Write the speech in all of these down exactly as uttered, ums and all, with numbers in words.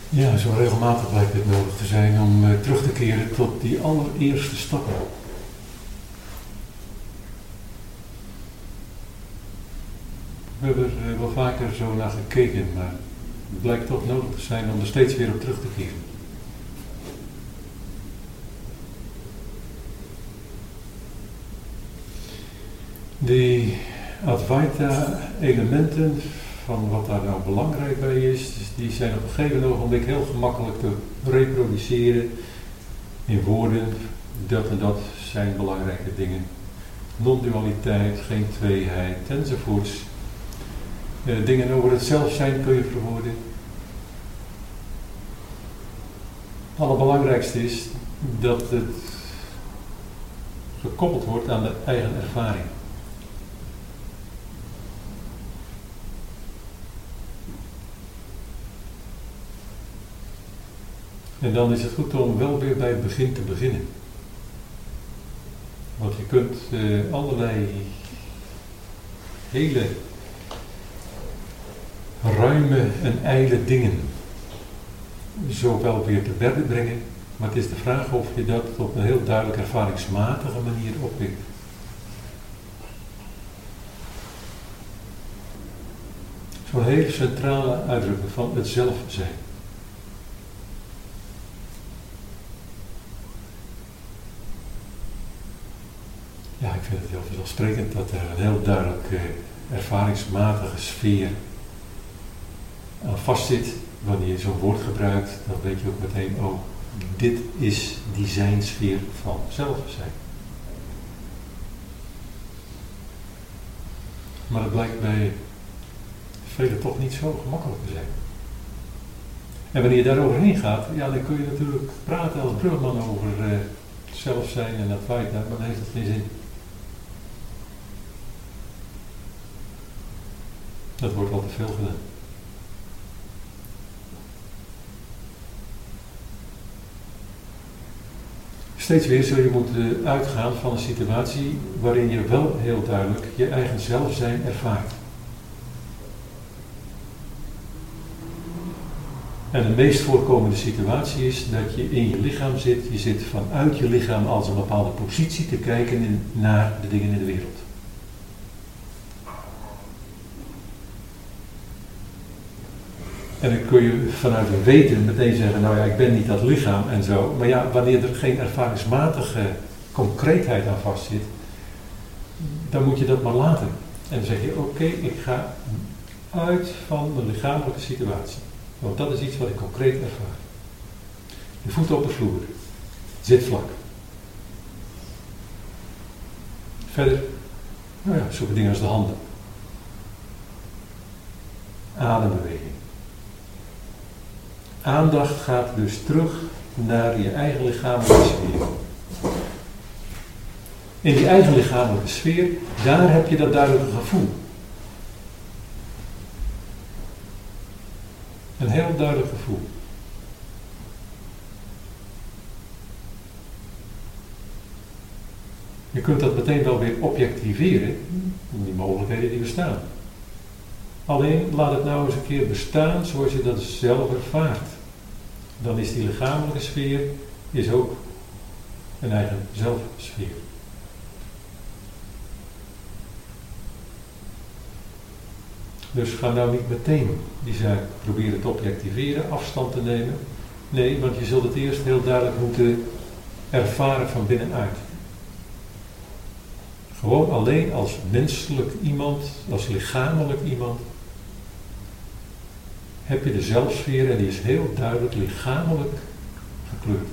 Ja, zo regelmatig blijkt het nodig te zijn om uh, terug te keren tot die allereerste stappen. We hebben er uh, wel vaker zo naar gekeken, maar het blijkt toch nodig te zijn om er steeds weer op terug te keren. Die Advaita-elementen van wat daar nou belangrijk bij is, die zijn op een gegeven ogenblik heel gemakkelijk te reproduceren in woorden. Dat en dat zijn belangrijke dingen. Non-dualiteit, geen tweeheid enzovoorts. Uh, dingen over het zelf zijn kun je verwoorden. Het allerbelangrijkste is dat het gekoppeld wordt aan de eigen ervaring. En dan is het goed om wel weer bij het begin te beginnen. Want je kunt uh, allerlei hele ruime en ijle dingen zo wel weer te berde brengen, maar het is de vraag of je dat op een heel duidelijk ervaringsmatige manier oppikt. Zo'n hele centrale uitdrukking van het zelf zijn. Ja, ik vind het heel vanzelfsprekend dat er een heel duidelijke ervaringsmatige sfeer aan vastzit. Wanneer je zo'n woord gebruikt, dan weet je ook meteen, oh, dit is die zijnsfeer van zelfzijn. Maar het blijkt bij velen toch niet zo gemakkelijk te zijn. En wanneer je daar overheen gaat, ja, dan kun je natuurlijk praten als Brugman over uh, zelfzijn en Advaita, maar dan heeft het geen zin. Dat wordt al te veel gedaan. Steeds weer zul je moeten uitgaan van een situatie waarin je wel heel duidelijk je eigen zelfzijn ervaart. En de meest voorkomende situatie is dat je in je lichaam zit. Je zit vanuit je lichaam als een bepaalde positie te kijken in, naar de dingen in de wereld. En dan kun je vanuit een weten meteen zeggen, nou ja, ik ben niet dat lichaam en zo. Maar ja, wanneer er geen ervaringsmatige concreetheid aan vastzit, dan moet je dat maar laten. En dan zeg je, oké, okay, ik ga uit van de lichamelijke situatie. Want dat is iets wat ik concreet ervaar. Je voeten op de vloer. Zit vlak. Verder, nou ja, zulke dingen als de handen. Adembeweging. Aandacht gaat dus terug naar je eigen lichamelijke sfeer. In die eigen lichamelijke sfeer, daar heb je dat duidelijke gevoel. Een heel duidelijk gevoel. Je kunt dat meteen wel weer objectiveren, die mogelijkheden die bestaan. Alleen laat het nou eens een keer bestaan zoals je dat zelf ervaart. Dan is die lichamelijke sfeer is ook een eigen zelfsfeer. Dus ga nou niet meteen die zaak proberen te objectiveren, afstand te nemen. Nee, want je zult het eerst heel duidelijk moeten ervaren van binnenuit. Gewoon alleen als menselijk iemand, als lichamelijk iemand, heb je de zelfsfeer en die is heel duidelijk lichamelijk gekleurd.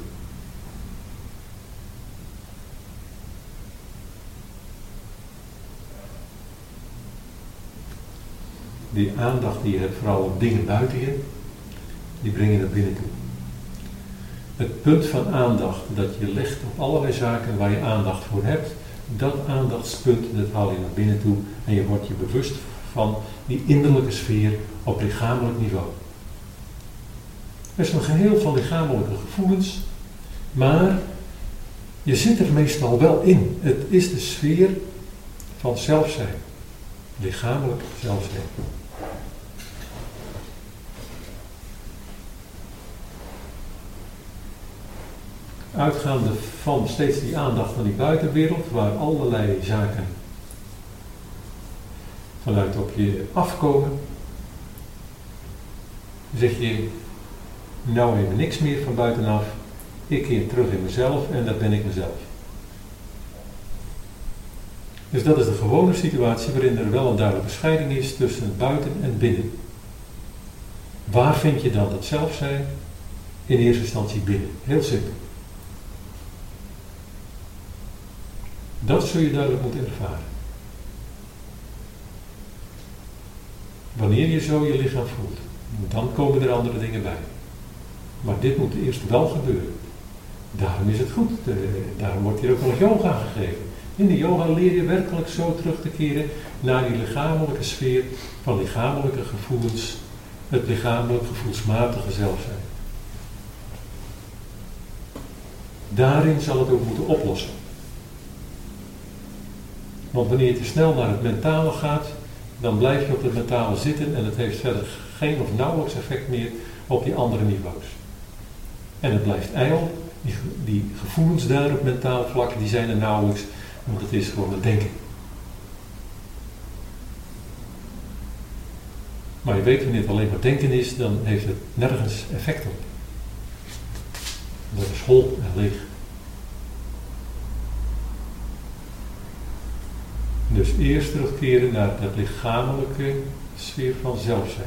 Die aandacht die je hebt, vooral op dingen buiten je, die breng je naar binnen toe. Het punt van aandacht dat je legt op allerlei zaken waar je aandacht voor hebt, dat aandachtspunt, dat haal je naar binnen toe en je wordt je bewust van die innerlijke sfeer op lichamelijk niveau. Er is een geheel van lichamelijke gevoelens, maar je zit er meestal wel in. Het is de sfeer van zelfzijn. Lichamelijk zelfzijn. uitgaande van steeds die aandacht van die buitenwereld, waar allerlei zaken vanuit op je afkomen, zeg je, nou even niks meer van buitenaf, ik keer terug in mezelf en dat ben ik mezelf. Dus dat is de gewone situatie waarin er wel een duidelijke scheiding is tussen buiten en binnen. Waar vind je dan dat zelf zijn? In eerste instantie binnen. Heel simpel. Dat zul je duidelijk moeten ervaren. Wanneer je zo je lichaam voelt, dan komen er andere dingen bij. Maar dit moet eerst wel gebeuren. Daarom is het goed. De, daarom wordt hier ook nog yoga gegeven. In de yoga leer je werkelijk zo terug te keren naar die lichamelijke sfeer van lichamelijke gevoelens, het lichamelijk gevoelsmatige zelf zijn. Daarin zal het ook moeten oplossen. Want wanneer je te snel naar het mentale gaat, dan blijf je op het mentale zitten en het heeft verder geen of nauwelijks effect meer op die andere niveaus. En het blijft ijdel, die, die gevoelens daar op mentaal vlak, die zijn er nauwelijks, want het is gewoon het denken. Maar je weet wanneer het alleen maar denken is, dan heeft het nergens effect op. Dat is hol en leeg. Dus eerst terugkeren naar het lichamelijke sfeer van zelf zijn.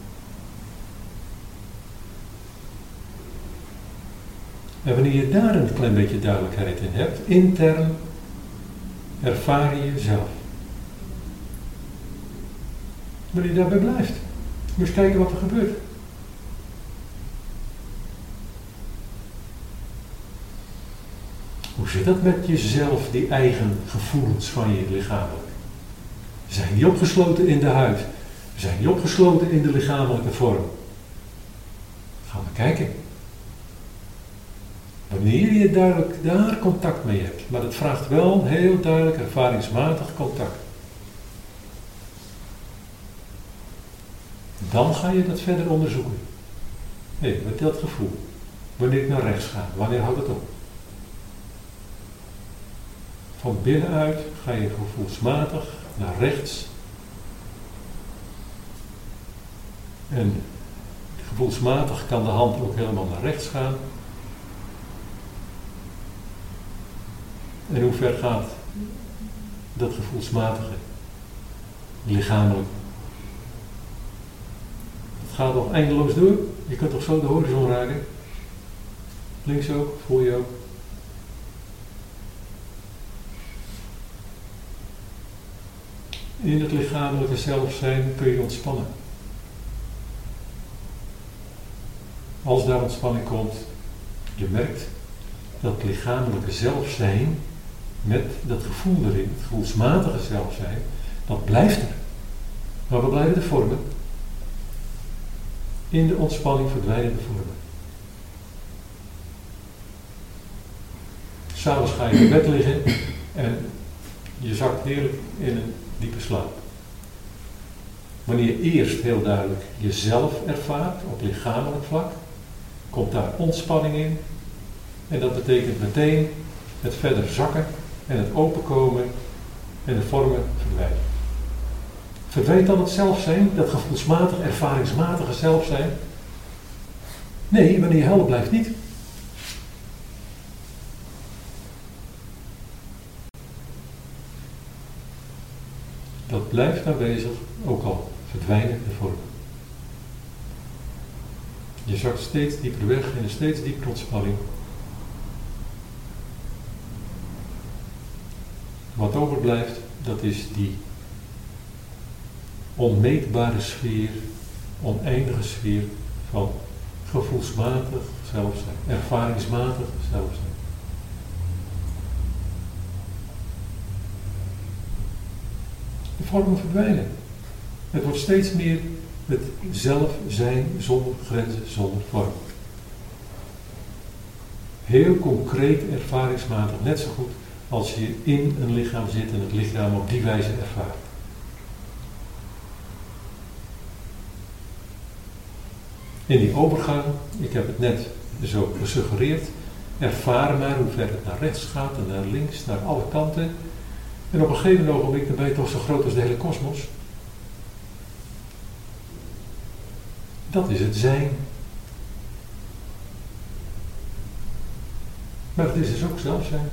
En wanneer je daar een klein beetje duidelijkheid in hebt, intern ervaar je jezelf. Wanneer je daarbij blijft, moet je kijken wat er gebeurt. Hoe zit dat met jezelf, die eigen gevoelens van je lichamelijk? Zijn die opgesloten in de huid? Zijn die opgesloten in de lichamelijke vorm? Gaan we kijken. Wanneer je duidelijk daar contact mee hebt, maar dat vraagt wel heel duidelijk ervaringsmatig contact. Dan ga je dat verder onderzoeken. Hé, hey, met dat gevoel. Wanneer ik naar rechts ga, wanneer houdt het op? Van binnenuit ga je gevoelsmatig naar rechts. En gevoelsmatig kan de hand ook helemaal naar rechts gaan. En hoe ver gaat dat gevoelsmatige, lichamelijk? Het gaat nog eindeloos door. Je kunt toch zo de horizon raken? Links ook, voor je ook. In het lichamelijke zelf zijn kun je ontspannen. Als daar ontspanning komt, je merkt dat lichamelijke zelf zijn met dat gevoel erin, het gevoelsmatige zelf zijn, dat blijft er. Maar we blijven de vormen. In de ontspanning verdwijnen de vormen. S'avonds ga je in bed liggen en je zakt heerlijk in een diepe slaap. Wanneer je eerst heel duidelijk jezelf ervaart op lichamelijk vlak, komt daar ontspanning in. En dat betekent meteen het verder zakken en het openkomen en de vormen verdwijnen. Verdwijnt dan het zelf zijn, dat gevoelsmatig, ervaringsmatige zelf zijn? Nee, wanneer je helder blijft niet. Dat blijft aanwezig, ook al verdwijnen de vormen. Je zakt steeds dieper weg in een steeds diepere ontspanning. Wat overblijft, dat is die onmeetbare sfeer, oneindige sfeer van gevoelsmatig zelf zijn, ervaringsmatig zelf zijn. De vormen verdwijnen. Het wordt steeds meer het zelf zijn zonder grenzen, zonder vorm. Heel concreet ervaringsmatig, net zo goed als je in een lichaam zit en het lichaam op die wijze ervaart. In die overgang, ik heb het net zo gesuggereerd, Ervaar maar hoe ver het naar rechts gaat en naar links, naar alle kanten. En op een gegeven ogenblik dan ben je toch zo groot als de hele kosmos. Dat is het zijn. Maar het is dus ook zelf zijn.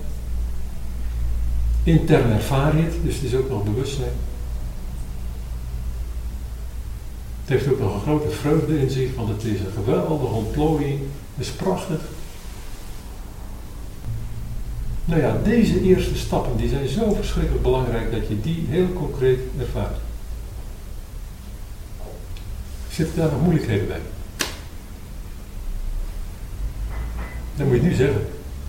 Intern ervaar je het, dus het is ook nog bewustzijn. Het heeft ook nog een grote vreugde in zich, want het is een geweldige ontplooiing. Het is prachtig. Nou ja, deze eerste stappen die zijn zo verschrikkelijk belangrijk dat je die heel concreet ervaart. Zitten daar nog moeilijkheden bij? Dan moet je het nu zeggen.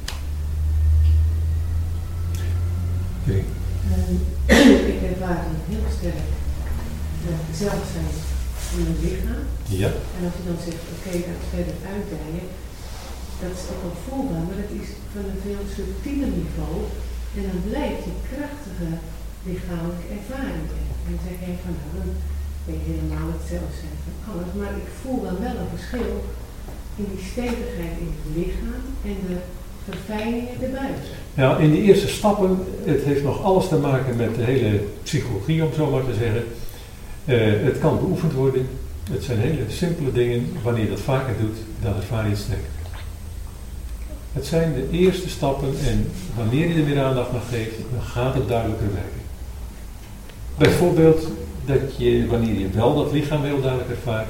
Uh, ik ervaar heel sterk het zelf zijn van mijn lichaam. Ja. En als je dan zegt, oké, okay, dat verder uitdijen, dat is toch wel voelbaar, maar dat is van een veel subtieler niveau. En dan blijft je krachtige lichamelijke ervaring. En dan zeg je van, nou, dan ben je helemaal hetzelfde zijn van alles. Maar ik voel dan wel een verschil in die stevigheid in het lichaam en de verfijningen erbuiten. Ja, in die eerste stappen, het heeft nog alles te maken met de hele psychologie, om zo maar te zeggen. Uh, het kan beoefend worden. Het zijn hele simpele dingen. Wanneer je dat vaker doet, dan ervaar je het sterker. Het zijn de eerste stappen en wanneer je er meer aandacht aan geeft, dan gaat het duidelijker werken. Bijvoorbeeld dat je, wanneer je wel dat lichaam heel duidelijk ervaart,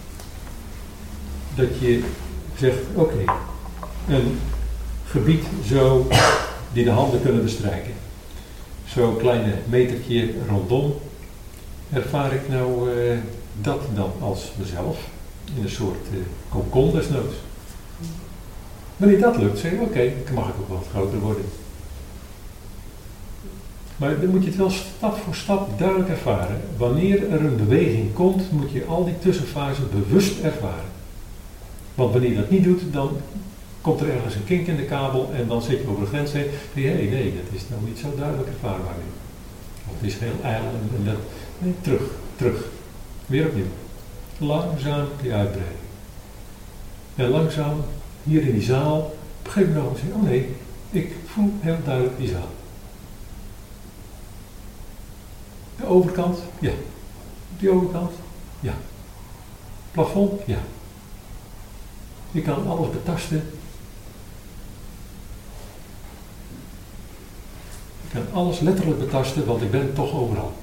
dat je zegt, oké, okay, een gebied zo die de handen kunnen bestrijken. Zo'n kleine metertje rondom. Ervaar ik nou uh, dat dan als mezelf? In een soort uh, kokon desnoods. Wanneer dat lukt, zeg je oké, okay, dan mag ik ook wat groter worden. Maar dan moet je het wel stap voor stap duidelijk ervaren. Wanneer er een beweging komt, moet je al die tussenfasen bewust ervaren. Want wanneer je dat niet doet, dan komt er ergens een kink in de kabel en dan zit je over de grens heen. En denk je, hé, nee, dat is nou niet zo duidelijk ervaarbaar nu. Of het is heel ijl en, en dat. Nee, terug, terug. Weer opnieuw. Langzaam die uitbreiding. En langzaam, hier in die zaal, op een gegeven moment zeg je, oh nee, ik voel heel duidelijk die zaal. De overkant, ja. Die overkant, ja. Plafond, ja. Je kan alles betasten. Ik kan alles letterlijk betasten, want ik ben toch overal.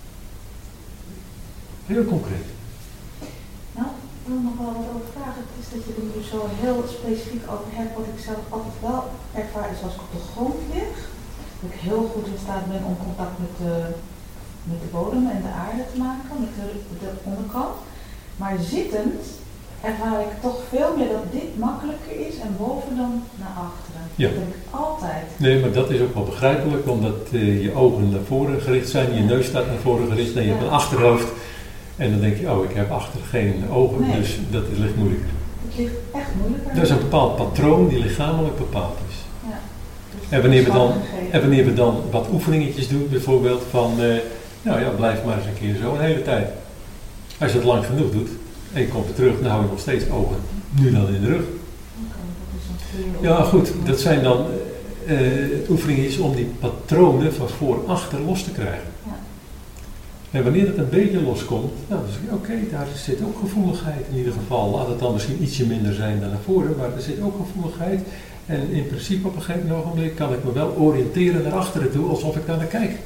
Heel concreet. Nou, ik wil nog wel wat over vragen. Het is dat je er zo heel specifiek over hebt, wat ik zelf altijd wel ervaar is als ik op de grond lig, dat ik heel goed in staat ben om contact met de, met de bodem en de aarde te maken, met de, de onderkant. Maar zittend ervaar ik toch veel meer dat dit makkelijker is en boven dan naar achteren. Ja. Dat denk ik altijd. Nee, maar dat is ook wel begrijpelijk, omdat uh, je ogen naar voren gericht zijn, je neus staat naar voren gericht en je hebt een achterhoofd. En dan denk je, oh, ik heb achter geen ogen, nee. Dus dat ligt moeilijker. Het ligt echt moeilijker. Dat is een bepaald patroon die lichamelijk bepaald is. Ja. Dus en, wanneer we dan, en wanneer we dan wat oefeningetjes doen, bijvoorbeeld van, uh, nou ja, blijf maar eens een keer zo een hele tijd. Als je dat lang genoeg doet en je komt weer terug, dan hou je nog steeds ogen. Nu dan in de rug. Okay, ja, goed, dat zijn dan uh, oefeningetjes om die patronen van voor-achter los te krijgen. Ja. En wanneer het een beetje loskomt, nou, dan zeg je, oké, okay, daar zit ook gevoeligheid in ieder geval. Laat het dan misschien ietsje minder zijn dan naar voren, maar er zit ook gevoeligheid. En in principe op een gegeven ogenblik kan ik me wel oriënteren naar achteren toe, alsof ik daar naar kijk.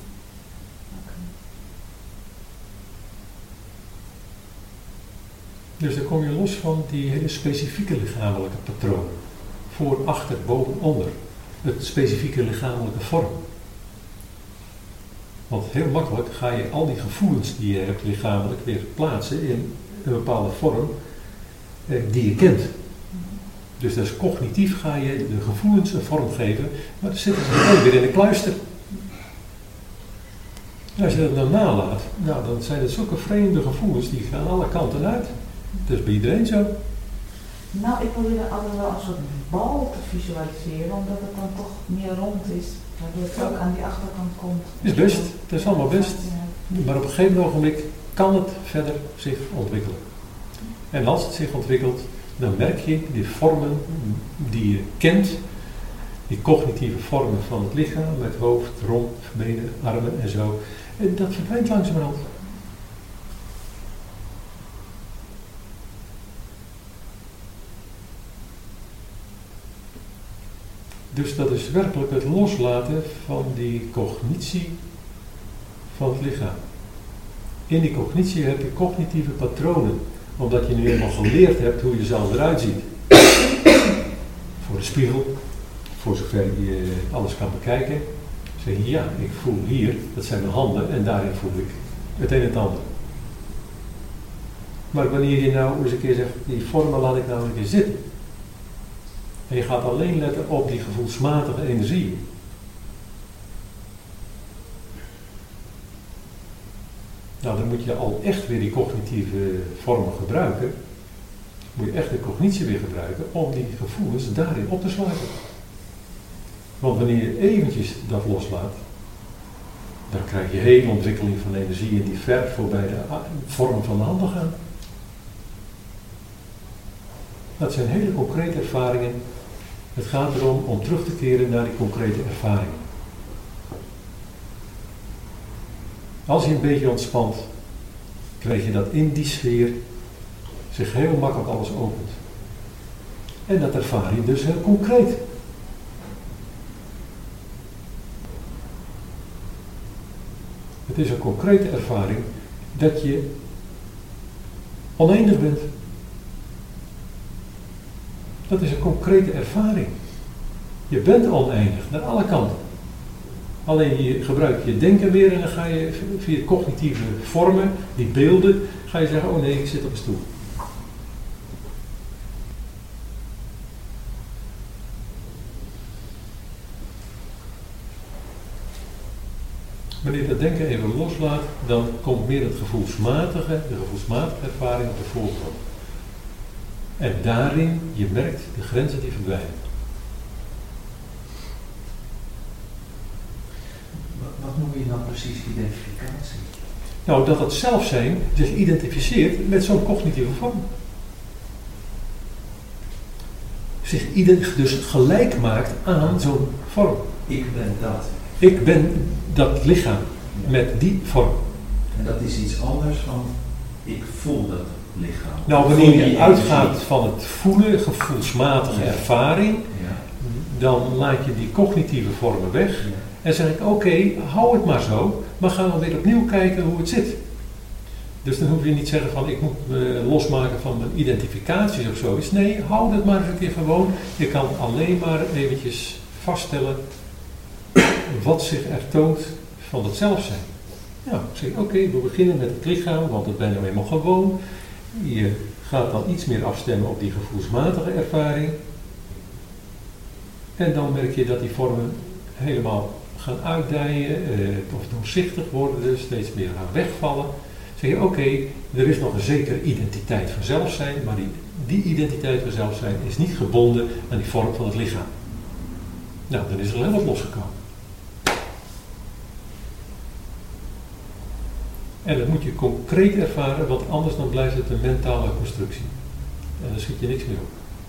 Dus dan kom je los van die hele specifieke lichamelijke patronen. Voor, achter, boven, onder. Het specifieke lichamelijke vorm. Want heel makkelijk ga je al die gevoelens die je hebt lichamelijk weer plaatsen in een bepaalde vorm eh, die je kent. Dus dat is cognitief ga je de gevoelens een vorm geven, maar dan zitten ze meteen weer in de kluister. En als je dat dan nalaat, nou, dan zijn het zulke vreemde gevoelens die gaan alle kanten uit. Dat is bij iedereen zo. Nou, ik probeer altijd wel een soort bal te visualiseren, omdat het dan toch meer rond is. Waardoor het ook aan die achterkant komt. Is best, het is allemaal best. Maar op een gegeven ogenblik kan het verder zich ontwikkelen. En als het zich ontwikkelt, dan merk je die vormen die je kent, die cognitieve vormen van het lichaam, met hoofd, romp, benen, armen en zo. En dat verdwijnt langzamerhand. Dus dat is werkelijk het loslaten van die cognitie van het lichaam. In die cognitie heb je cognitieve patronen, omdat je nu eenmaal geleerd hebt hoe je zelf eruit ziet. Voor de spiegel, voor zover je alles kan bekijken, zeg je ja, ik voel hier, dat zijn mijn handen en daarin voel ik het een en het ander. Maar wanneer je nou eens een keer zegt, die vormen laat ik nou een keer zitten. En je gaat alleen letten op die gevoelsmatige energie. Nou, dan moet je al echt weer die cognitieve vormen gebruiken. Moet je echt de cognitie weer gebruiken om die gevoelens daarin op te sluiten. Want wanneer je eventjes dat loslaat, dan krijg je hele ontwikkeling van energieën die ver voorbij de vormen van de handen gaan. Dat zijn hele concrete ervaringen. Het gaat erom om terug te keren naar die concrete ervaringen. Als je een beetje ontspant, krijg je dat in die sfeer zich heel makkelijk alles opent. En dat ervaar je dus heel concreet. Het is een concrete ervaring dat je oneindig bent. Dat is een concrete ervaring. Je bent oneindig, naar alle kanten. Alleen je gebruikt je denken weer en dan ga je via cognitieve vormen, die beelden, ga je zeggen, oh nee, ik zit op een stoel. Wanneer je dat denken even loslaat, dan komt meer het gevoelsmatige, de gevoelsmatige ervaring op de voorgrond. En daarin, je merkt, de grenzen die verdwijnen. Wat noem je dan precies identificatie? Nou, dat het zelfzijn zich identificeert met zo'n cognitieve vorm. Zich dus gelijk maakt aan zo'n vorm. Ik ben dat. Ik ben dat lichaam met die vorm. En dat is iets anders van ik voel dat lichaam. Nou, wanneer je uitgaat van het voelen, gevoelsmatige ja. ervaring, ja. dan laat je die cognitieve vormen weg. Ja. En zeg ik, oké, okay, hou het maar zo, maar gaan we weer opnieuw kijken hoe het zit. Dus dan hoef je niet te zeggen van, ik moet me losmaken van mijn identificaties of zoiets. Nee, hou het maar eens een keer gewoon. Je kan alleen maar eventjes vaststellen wat zich er toont van het zelfzijn. Nou, ik zeg, oké, okay, we beginnen met het lichaam, want dat ben je nou eenmaal gewoon. Je gaat dan iets meer afstemmen op die gevoelsmatige ervaring. En dan merk je dat die vormen helemaal gaan uitdijen, eh, of doorzichtig worden, dus steeds meer gaan wegvallen. Zeg je, oké, okay, er is nog een zekere identiteit van zelfzijn, maar die, die identiteit van zelfzijn is niet gebonden aan die vorm van het lichaam. Nou, dan is er heel wat losgekomen. En dat moet je concreet ervaren, want anders dan blijft het een mentale constructie. En dan schiet je niks meer op.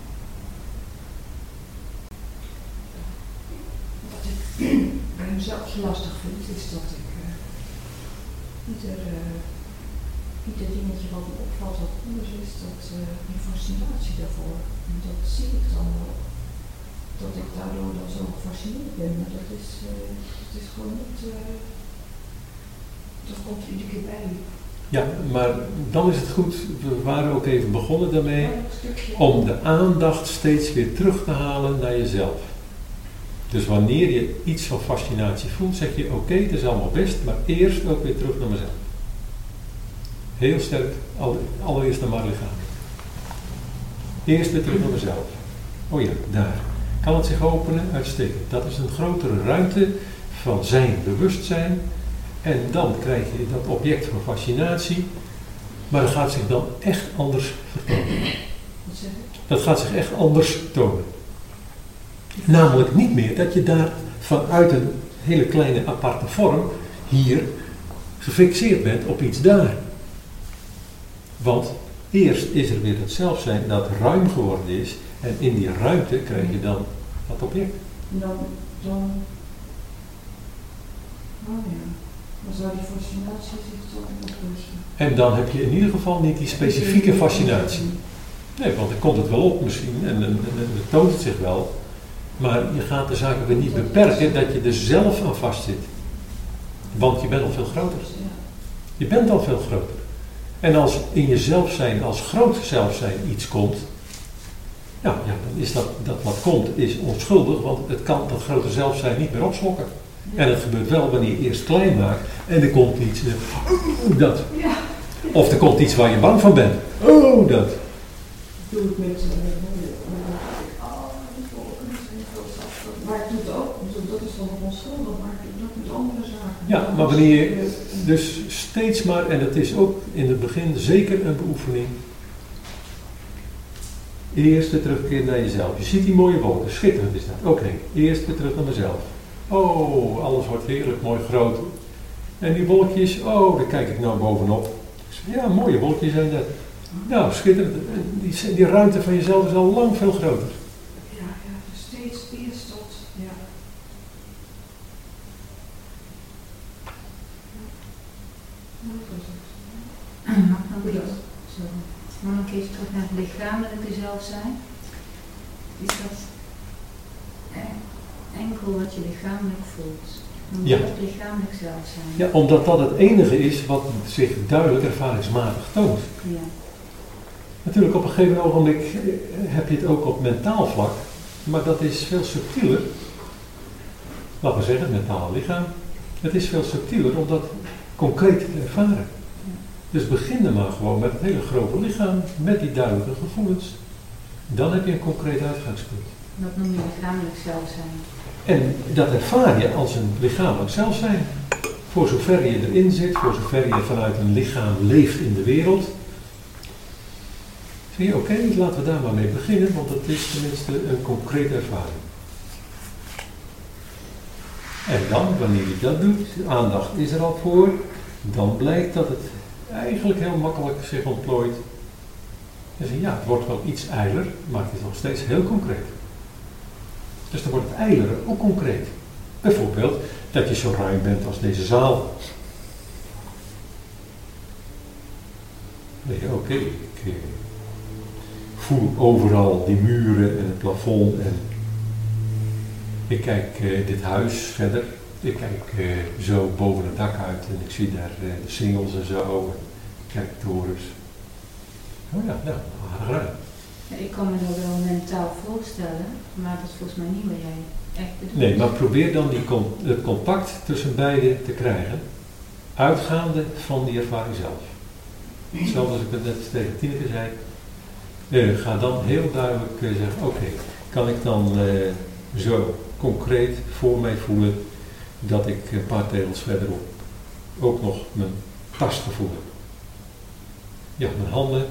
Wat ik bij mezelf zo lastig vind, is dat ik uh, ieder, uh, ieder dingetje wat me opvalt wat anders is, dat uh, die fascinatie daarvoor. En dat zie ik dan wel. Dat ik daardoor dan zo gefascineerd ben. Maar dat is, uh, dat is gewoon niet... Uh, Dat komt iedere keer bij. Ja, maar dan is het goed, we waren ook even begonnen daarmee, om de aandacht steeds weer terug te halen naar jezelf. Dus wanneer je iets van fascinatie voelt, zeg je oké, okay, het is allemaal best, maar eerst ook weer terug naar mezelf. Heel sterk, allereerst naar mijn lichaam. Eerst weer terug naar mezelf. Oh ja, daar. Kan het zich openen? Uitstekend. Dat is een grotere ruimte van zijn, bewustzijn. En dan krijg je dat object van fascinatie, maar dat gaat zich dan echt anders vertonen. Wat zeg je? Dat gaat zich echt anders tonen. Namelijk niet meer dat je daar vanuit een hele kleine aparte vorm hier gefixeerd bent op iets daar. Want Eerst is er weer het zelfzijn dat ruim geworden is. En in die ruimte krijg je dan dat object. En dan, dan, oh ja, dan zou die fascinatie zich toch oplossen. En dan heb je in ieder geval niet die specifieke fascinatie. Nee, want dan komt het wel op misschien en dan toont het zich wel. Maar je gaat de zaken weer niet beperken dat je er zelf aan vastzit. Want je bent al veel groter. Je bent al veel groter. En als in jezelf zijn, als groot zelf zijn iets komt, ja, ja, dan is dat, dat wat komt, is onschuldig, want het kan dat grote zelf zijn niet meer opslokken. En het gebeurt wel wanneer je eerst klein maakt en er komt iets, uh, oh, dat. Ja. Of er komt iets waar je bang van bent. Oh, dat. Doe ik met, uh, oh, die volken zijn veel zachter. Maar ik doe het ook, dat is dan nog onschuldig, maar ik doe het met andere zaken. Ja, maar wanneer je dus steeds maar, en dat is ook in het begin zeker een beoefening, eerst weer terugkeren naar jezelf. Je ziet die mooie wolken, schitterend is dat. Oké, eerst weer terug naar mezelf. Oh, alles wordt heerlijk, mooi groot. En die wolkjes, oh, daar kijk ik nou bovenop. Ja, mooie wolkjes zijn dat. Nou, schitterend. Die, die ruimte van jezelf is al lang veel groter. Ja, ja, dus steeds eerst tot, ja. Mag ik nog eens, sorry. Maar nog even terug naar het lichamelijke zelf zijn. Is dat enkel wat je lichamelijk voelt? Moet Ja. dat lichamelijk zelf zijn? Ja, omdat dat het enige is wat zich duidelijk ervaringsmatig toont. Ja. Natuurlijk, op een gegeven ogenblik heb je het ook op mentaal vlak, maar dat is veel subtieler. Laten we zeggen, het mentale lichaam. Het is veel subtieler om dat concreet te ervaren. Dus begin er maar gewoon met het hele grote lichaam, met die duidelijke gevoelens. Dan heb je een concreet uitgangspunt. Dat noem je lichamelijk zelf zijn. En dat ervaar je als een lichamelijk zelfzijn. Voor zover je erin zit, voor zover je vanuit een lichaam leeft in de wereld. Zie je, oké, okay, laten we daar maar mee beginnen, want dat is tenminste een concrete ervaring. En dan, wanneer je dat doet, de aandacht is er al voor, dan blijkt dat het eigenlijk heel makkelijk zich ontplooit. En zie je, ja, het wordt wel iets ijler, maar het is nog steeds heel concreet. Dus dan wordt het ijlere ook concreet. Bijvoorbeeld dat je zo ruim bent als deze zaal. Dan denk je, oké, okay, ik eh, voel overal die muren en het plafond. En ik kijk eh, dit huis verder. Ik kijk uh, zo boven het dak uit en ik zie daar uh, de singels en zo. Ik kijk de torens. Oh ja, nou, aardig ruim. Ja, ik kan me dat wel mentaal voorstellen, maar dat is volgens mij niet wat jij echt bedoelt. Nee, maar probeer dan die con- het contact tussen beide te krijgen, uitgaande van die ervaring zelf. Hetzelfde als ik het net tegen Tineke zei. Uh, ga dan heel duidelijk uh, zeggen, oké, okay, kan ik dan uh, zo concreet voor mij voelen dat ik een paar tegels verderop ook nog mijn tastgevoel heb. Ja, mijn handen,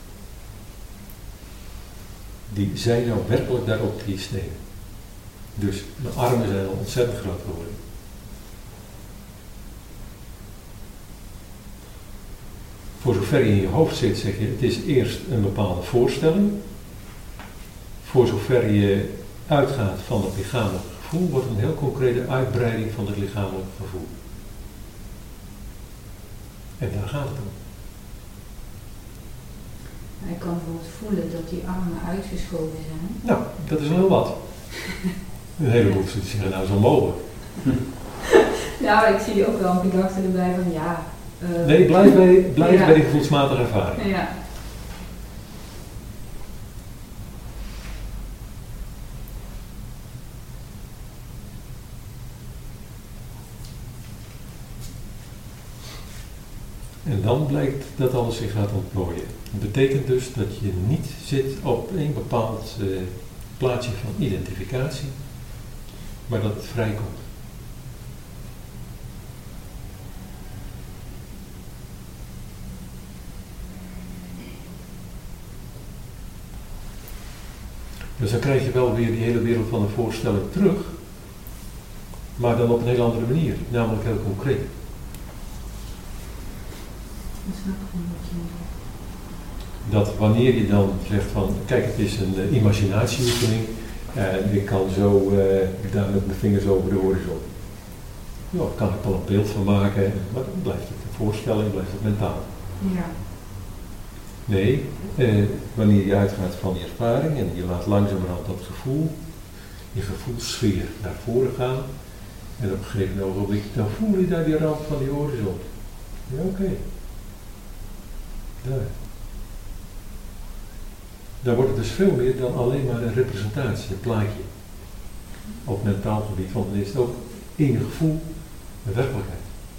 die zijn nou werkelijk daar op die stenen. Dus mijn armen zijn al ontzettend groot geworden. Voor zover je in je hoofd zit, zeg je, het is eerst een bepaalde voorstelling. Voor zover je uitgaat van het lichamelijk gevoel, wordt een heel concrete uitbreiding van het lichamelijk gevoel. En daar gaat het om. Ik kan bijvoorbeeld voelen dat die armen uitgeschoven zijn. Nou, dat is wel heel wat. Een heleboel zeggen nou zo mogelijk. Nou, ik zie ook wel een gedachte erbij van ja. Uh, nee, blijf bij, blijf ja. bij die gevoelsmatige ervaring. Ja. En dan blijkt dat alles zich gaat ontplooien. Dat betekent dus dat je niet zit op een bepaald uh, plaatsje van identificatie, maar dat het vrijkomt. Dus dan krijg je wel weer die hele wereld van de voorstelling terug, maar dan op een heel andere manier, namelijk heel concreet. Dat snap ik niet wat je bedoelt. dat wanneer je dan zegt van, kijk, het is een uh, imaginatieoefening en ik kan zo uh, daar met mijn vingers over de horizon. Ja, daar kan ik wel een beeld van maken, maar dan blijft het een voorstelling, blijft het mentaal. Ja. Nee, eh, wanneer je uitgaat van die ervaring en je laat langzamerhand dat gevoel, je gevoelssfeer naar voren gaan en op een gegeven ogenblik, dan voel je daar die rand van die horizon. Ja, oké. Okay. Daar. Dan wordt het dus veel meer dan alleen maar een representatie, een plaatje. Op mentaal gebied, want dan is het ook één gevoel, een werkelijkheid.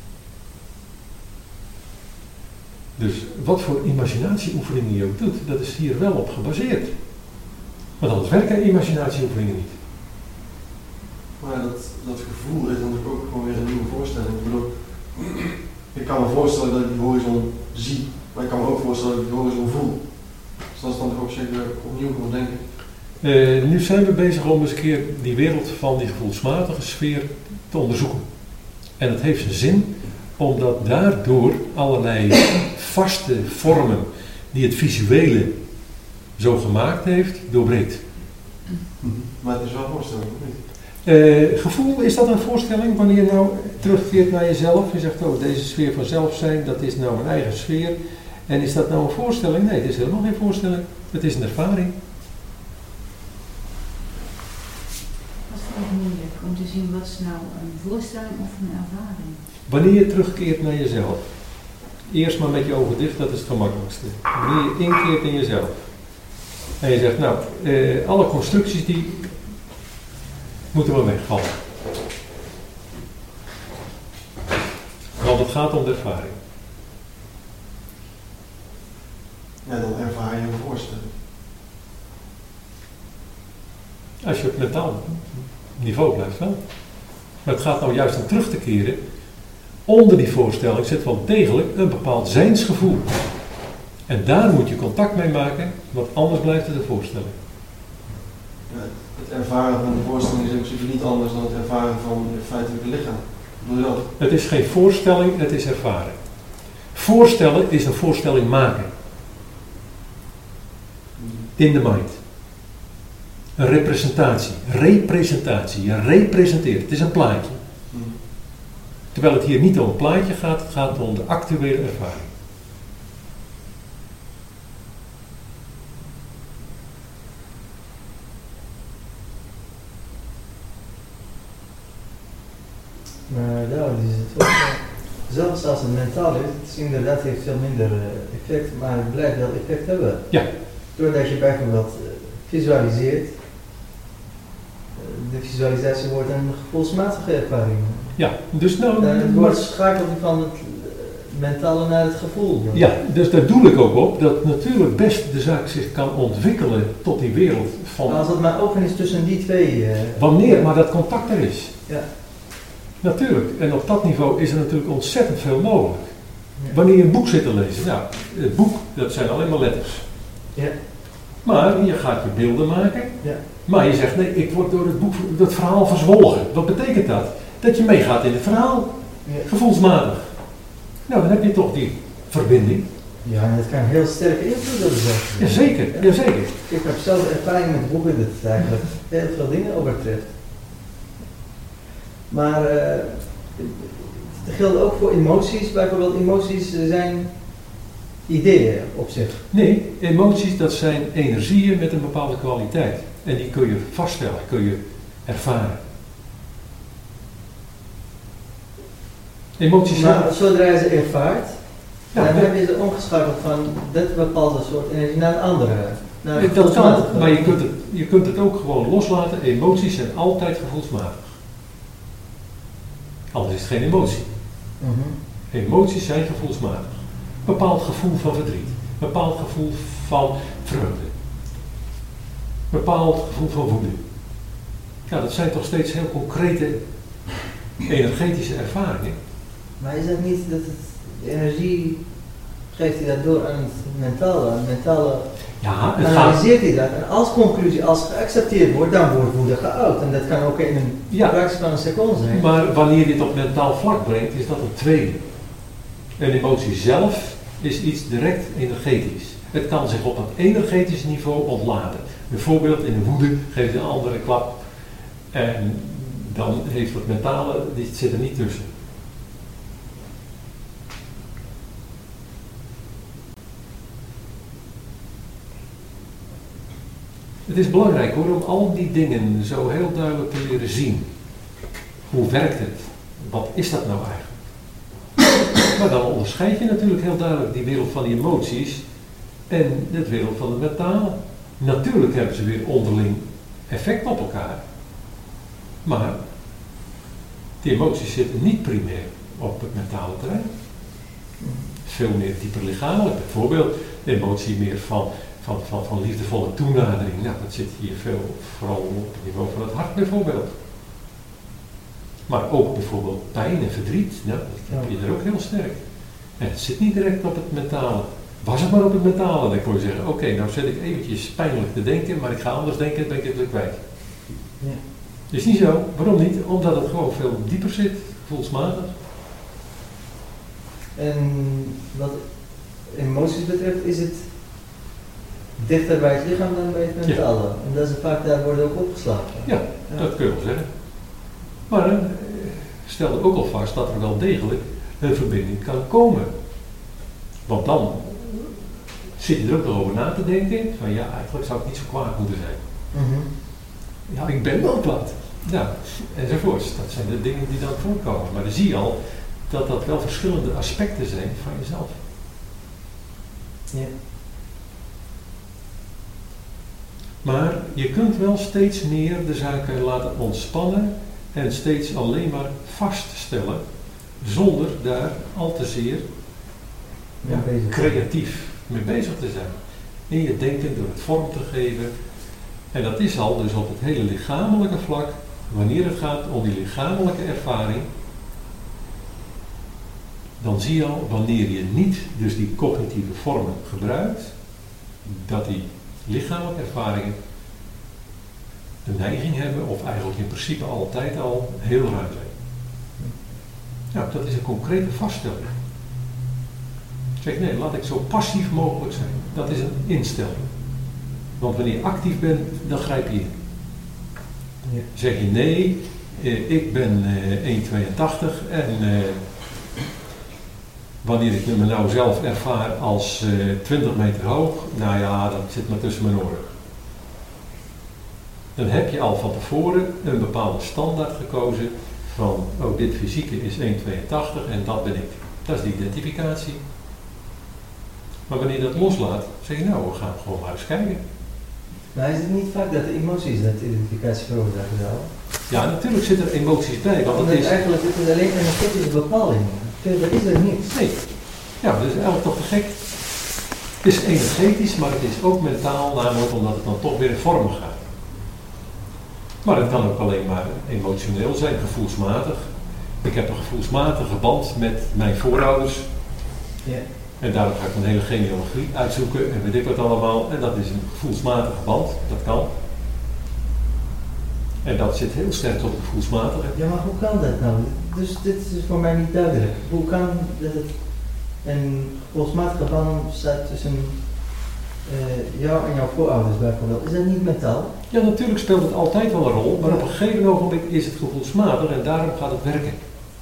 Dus wat voor imaginatieoefeningen je ook doet, dat is hier wel op gebaseerd. Want anders werken imaginatieoefeningen niet. Maar dat, dat gevoel is natuurlijk ook gewoon weer een nieuwe voorstelling. Ik bedoel, ik kan me voorstellen dat ik die horizon zie, maar ik kan me ook voorstellen dat ik die horizon voel. Dus dat is dan toch op zich weer opnieuw gewoon denken. Uh, nu zijn we bezig om eens een keer die wereld van die gevoelsmatige sfeer te onderzoeken. En het heeft zijn zin, omdat daardoor allerlei vaste vormen die het visuele zo gemaakt heeft, doorbreekt. Maar het is wel een voorstelling, of niet? Uh, gevoel, is dat een voorstelling wanneer je nou terugkeert naar jezelf? Je zegt, oh, deze sfeer van zelfzijn, dat is nou een eigen sfeer. En is dat nou een voorstelling? Nee, het is helemaal geen voorstelling. Het is een ervaring. Dat vind ik moeilijk, om te zien wat is nou een voorstelling of een ervaring. Wanneer je terugkeert naar jezelf, eerst maar met je ogen dicht, dat is het gemakkelijkste. Wanneer je inkeert in jezelf. En je zegt, nou, eh, alle constructies die moeten wel wegvallen. Want het gaat om de ervaring. Ja, dan ervaar je een voorstelling. Als je op mentaal niveau blijft wel. Maar het gaat nou juist om terug te keren. Onder die voorstelling zit wel degelijk een bepaald zijnsgevoel. En daar moet je contact mee maken, want anders blijft het een voorstelling. Ja, het ervaren van de voorstelling is in principe niet anders dan het ervaren van het feitelijke lichaam. Bedoel je dat? Het is geen voorstelling, het is ervaren. Voorstellen is een voorstelling maken. In de mind. Een representatie. Representatie. Je representeert. Het is een plaatje. Terwijl het hier niet om een plaatje gaat, het gaat om de actuele ervaring. Maar daar is het ook. Zelfs als het mentaal is, het is inderdaad heeft veel minder effect, maar het blijft wel effect hebben. Ja. Doordat je bijvoorbeeld visualiseert, de visualisatie wordt een gevoelsmatige ervaring. Ja, dus nou... En het wordt schakelt van het mentale naar het gevoel. Ja, dus daar doe ik ook op, dat natuurlijk best de zaak zich kan ontwikkelen tot die wereld van... Maar als het maar open is tussen die twee... Uh, Wanneer maar dat contact er is. Ja. Natuurlijk, en op dat niveau is er natuurlijk ontzettend veel mogelijk. Ja. Wanneer je een boek zit te lezen, nou, het boek, dat zijn alleen maar letters. Ja. Maar je gaat je beelden maken, ja. Maar je zegt, nee, ik word door het boek, door het verhaal verzwolgen. Wat betekent dat? Dat je meegaat in het verhaal, ja. Gevoelsmatig. Nou, dan heb je toch die verbinding. Ja, en dat kan heel sterke invloed hebben. Jazeker, ja. jazeker. Ik heb zelf ervaring met boeken dat het eigenlijk heel veel dingen overtreft. Maar uh, het geldt ook voor emoties. Bijvoorbeeld emoties zijn ideeën op zich. Nee, emoties dat zijn energieën met een bepaalde kwaliteit. En die kun je vaststellen, kun je ervaren. Emoties zijn... Maar zodra je ze ervaart, ja, dan dat... heb je ze omgeschakeld van dit bepaalde soort energie naar een andere. Naar dat kan, maar je kunt, het, je kunt het ook gewoon loslaten. Emoties zijn altijd gevoelsmatig. Anders is het geen emotie. Uh-huh. Emoties zijn gevoelsmatig. Bepaald gevoel van verdriet. Bepaald gevoel van vreugde. Bepaald gevoel van woede. Ja, dat zijn toch steeds heel concrete energetische ervaringen. Maar is dat niet dat het de energie geeft hij dat door aan het mentale, aan het mentale ja, het analyseert gaat... hij dat en als conclusie, als geaccepteerd wordt, dan wordt woede geout en dat kan ook in een ja. fractie van een seconde zijn. Maar wanneer je dit op mentaal vlak brengt, is dat een tweede. Een emotie zelf is iets direct energetisch. Het kan zich op het energetische niveau ontladen. Bijvoorbeeld in de woede geeft een andere klap. En dan heeft het mentale, die zit er niet tussen. Het is belangrijk hoor, om al die dingen zo heel duidelijk te leren zien. Hoe werkt het? Wat is dat nou eigenlijk? Maar dan onderscheid je natuurlijk heel duidelijk die wereld van die emoties en de wereld van het mentale. Natuurlijk hebben ze weer onderling effect op elkaar. Maar die emoties zitten niet primair op het mentale terrein. Veel meer dieper lichamelijk. Bijvoorbeeld de emotie meer van, van, van, van liefdevolle toenadering. Nou, dat zit hier veel, vooral op het niveau van het hart bijvoorbeeld. Maar ook bijvoorbeeld pijn en verdriet. Nou, dat heb je er ook heel sterk. En het zit niet direct op het mentale. Was het maar op het mentale, dan kon je zeggen, oké, okay, nou zet ik eventjes pijnlijk te denken, maar ik ga anders denken, dan ben ik het weer kwijt. Ja. Dat is niet zo. Waarom niet? Omdat het gewoon veel dieper zit, gevoelsmatig. En wat emoties betreft is het dichter bij het lichaam dan bij het mentale. Ja. En dat is vaak, daar worden ook opgeslagen. Ja, ja, dat kun je wel zeggen. Maar uh, stel er ook al vast dat er wel degelijk een verbinding kan komen. Want dan zit je er ook nog over na te denken, van ja, eigenlijk zou het niet zo kwaad moeten zijn. Mm-hmm. Ja, ik ben wel kwaad. Ja, enzovoorts. Dat zijn de dingen die dan voorkomen. Maar dan zie je al dat dat wel verschillende aspecten zijn van jezelf. Ja. Maar je kunt wel steeds meer de zaken laten ontspannen en steeds alleen maar vaststellen, zonder daar al te zeer ja, creatief mee bezig te zijn. In je denken door het vorm te geven. En dat is al dus op het hele lichamelijke vlak, wanneer het gaat om die lichamelijke ervaring, dan zie je al, wanneer je niet dus die cognitieve vormen gebruikt, dat die lichamelijke ervaringen de neiging hebben, of eigenlijk in principe altijd al, heel ruim zijn. Nou, dat is een concrete vaststelling. Zeg nee, laat ik zo passief mogelijk zijn. Dat is een instelling. Want wanneer je actief bent, dan grijp je in. Ja. Zeg je nee, eh, ik ben eh, één komma tweeëntachtig en eh, wanneer ik me nou zelf ervaar als eh, twintig meter hoog, nou ja, dat zit maar tussen mijn oren. Dan heb je al van tevoren een bepaalde standaard gekozen van, oh, dit fysieke is één komma tweeëntachtig en dat ben ik. Dat is de identificatie. Maar wanneer je dat loslaat, zeg je nou, we gaan gewoon maar eens kijken. Maar is het niet vaak dat de emoties dat identificatie veroorzaken zouden? Ja, natuurlijk zitten er emoties bij. Want het is eigenlijk is het alleen energetische bepaling. Verder is er niets. Nee. Ja, dat is eigenlijk toch te gek. Het is energetisch, maar het is ook mentaal, namelijk omdat het dan toch weer in vormen gaat. Maar het kan ook alleen maar emotioneel zijn, gevoelsmatig. Ik heb een gevoelsmatige band met mijn voorouders. Ja. En daarom ga ik een hele genealogie uitzoeken en weet ik wat allemaal. En dat is een gevoelsmatige band, dat kan. En dat zit heel sterk op het gevoelsmatige. Ja, maar hoe kan dat nou? Dus dit is voor mij niet duidelijk. Hoe kan dat het een gevoelsmatige band staat tussen uh, jou en jouw voorouders bijvoorbeeld? Is dat niet mentaal? Ja, natuurlijk speelt het altijd wel een rol, maar op een gegeven ogenblik is het gevoelsmatig en daarom gaat het werken.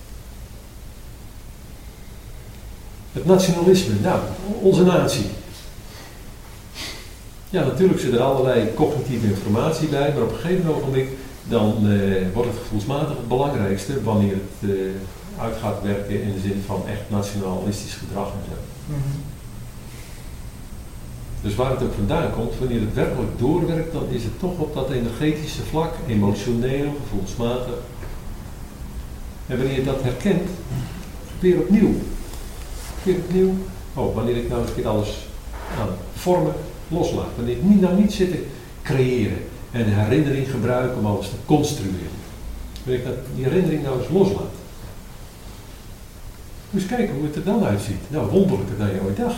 Het nationalisme, nou, onze natie. Ja, natuurlijk zit er allerlei cognitieve informatie bij, maar op een gegeven ogenblik dan uh, wordt het gevoelsmatig het belangrijkste wanneer het uh, uit gaat werken in de zin van echt nationalistisch gedrag en zo. Mm-hmm. Dus waar het ook vandaan komt, wanneer het werkelijk doorwerkt, dan is het toch op dat energetische vlak, emotioneel, gevoelsmatig. En wanneer je dat herkent, weer opnieuw. Weer opnieuw. Oh, wanneer ik nou eens een keer alles aan vormen loslaat. Wanneer ik niet, nou niet zit te creëren en een herinnering gebruik om alles te construeren. Wanneer ik dat, die herinnering nou eens loslaat. Dus kijken hoe het er dan uitziet. Nou, wonderlijker dan je ooit dacht.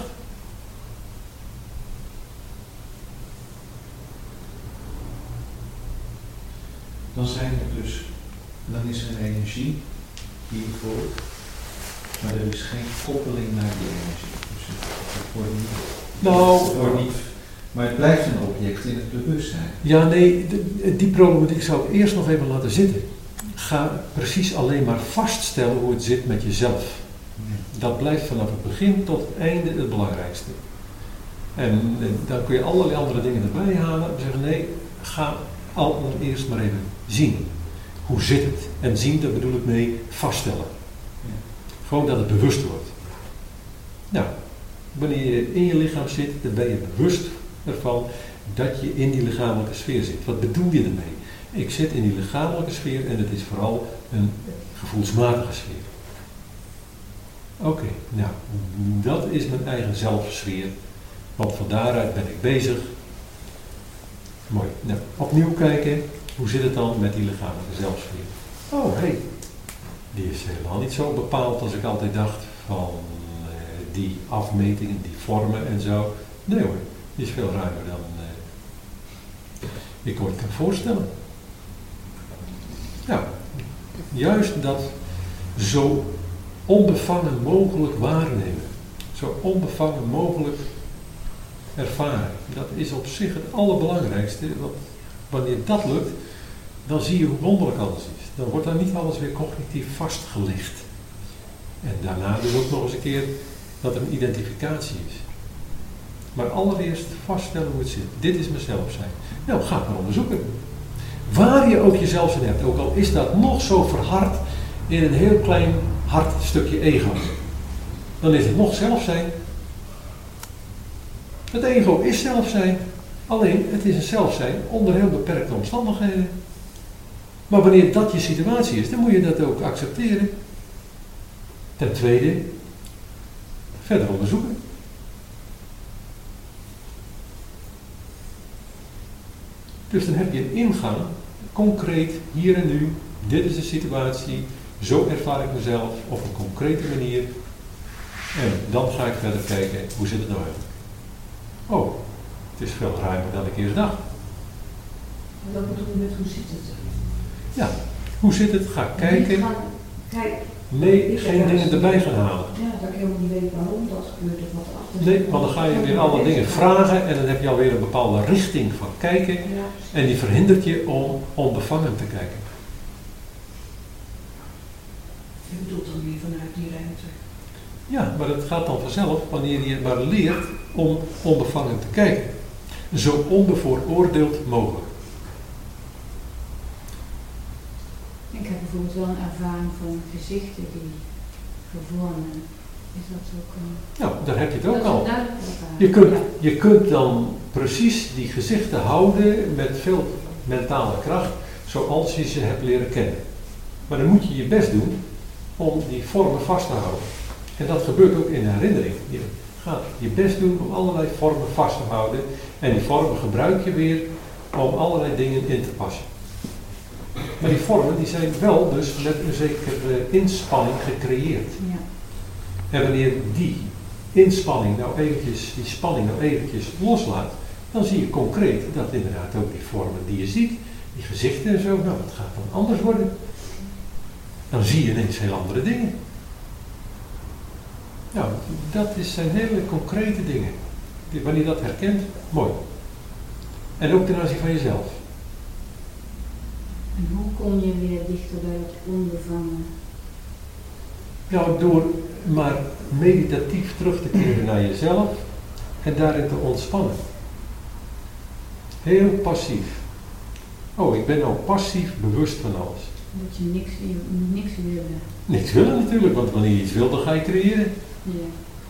Dan zijn er dus, dan is er een energie die je voelt, maar er is geen koppeling naar die energie. Dus het wordt niet Nou, Het wordt niet, maar het blijft een object in het bewustzijn. ja, nee, de- die problematiek zou ik eerst nog even laten zitten. Ga precies alleen maar vaststellen hoe het zit met jezelf. Dat blijft vanaf het begin tot het einde het belangrijkste. En eh, dan kun je allerlei andere dingen erbij halen en zeggen, nee, ga allereerst maar even zien. Hoe zit het? En zien, daar bedoel ik mee vaststellen. Gewoon dat het bewust wordt. Nou, wanneer je in je lichaam zit, dan ben je bewust ervan dat je in die lichamelijke sfeer zit. Wat bedoel je ermee? Ik zit in die lichamelijke sfeer en het is vooral een gevoelsmatige sfeer. Oké, okay, nou, dat is mijn eigen zelfsfeer. Want van daaruit ben ik bezig. Mooi. Nou, opnieuw kijken. Hoe zit het dan met die lichamelijke zelfsfeer? Oh, hé. Hey. Die is helemaal niet zo bepaald als ik altijd dacht van uh, die afmetingen, die vormen en zo. Nee hoor, die is veel ruimer dan uh, ik ooit kan voorstellen. Nou, juist dat zo onbevangen mogelijk waarnemen. Zo onbevangen mogelijk ervaren. Dat is op zich het allerbelangrijkste. Want wanneer dat lukt, dan zie je hoe wonderlijk alles is. Dan wordt dan niet alles weer cognitief vastgelegd. En daarna dus ook nog eens een keer dat er een identificatie is. Maar allereerst vaststellen hoe het zit. Dit is mezelf zijn. Nou, ga het maar onderzoeken. Waar je ook jezelf in hebt, ook al is dat nog zo verhard in een heel klein hard stukje ego. Dan is het nog zelf zijn. Het ego is zelf zijn. Alleen, het is een zelf zijn onder heel beperkte omstandigheden. Maar wanneer dat je situatie is, dan moet je dat ook accepteren. Ten tweede, verder onderzoeken. Dus dan heb je een ingang, concreet, hier en nu, dit is de situatie, zo ervaar ik mezelf op een concrete manier. En dan ga ik verder kijken, hoe zit het nou eigenlijk? Oh, het is veel ruimer dan ik eerst dacht. En dat bedoel je met hoe zit het? Ja, hoe zit het? Ga kijken. Gaan, kijk, Nee, geen dingen erbij gaan halen. ja, dat ik helemaal niet weet waarom dat gebeurt of wat erachter Nee, want dan ga je weer alle dingen vragen en dan heb je alweer een bepaalde richting van kijken. Ja. En die verhindert je om onbevangen te kijken. Je bedoelt dan weer vanuit die ruimte. Ja, maar het gaat dan vanzelf wanneer je maar leert om onbevangen te kijken. Zo onbevooroordeeld mogelijk. Ik heb bijvoorbeeld wel een ervaring van gezichten die vervormen. Is dat ook een... Nou, daar heb je het ook dat is al. een duidelijke ervaring. Je kunt, Ja. je kunt dan precies die gezichten houden met veel mentale kracht, zoals je ze hebt leren kennen. Maar dan moet je je best doen om die vormen vast te houden. En dat gebeurt ook in de herinnering. Je gaat je best doen om allerlei vormen vast te houden. En die vormen gebruik je weer om allerlei dingen in te passen. Maar die vormen die zijn wel dus met een zekere inspanning gecreëerd. Ja. En wanneer die inspanning nou eventjes, die spanning nou eventjes loslaat, dan zie je concreet dat inderdaad ook die vormen die je ziet, die gezichten en zo, nou dat gaat dan anders worden. Dan zie je ineens heel andere dingen. Nou, dat is, zijn hele concrete dingen. Wanneer je dat herkent, mooi. En ook ten aanzien van jezelf. En hoe kom je weer dichter bij het onbevangen? Nou, door maar meditatief terug te keren naar jezelf en daarin te ontspannen. Heel passief. Oh, ik ben nou passief bewust van alles. Dat je niks, je moet niks willen. Niks willen natuurlijk, want wanneer je iets wil, dan ga je creëren. Ja.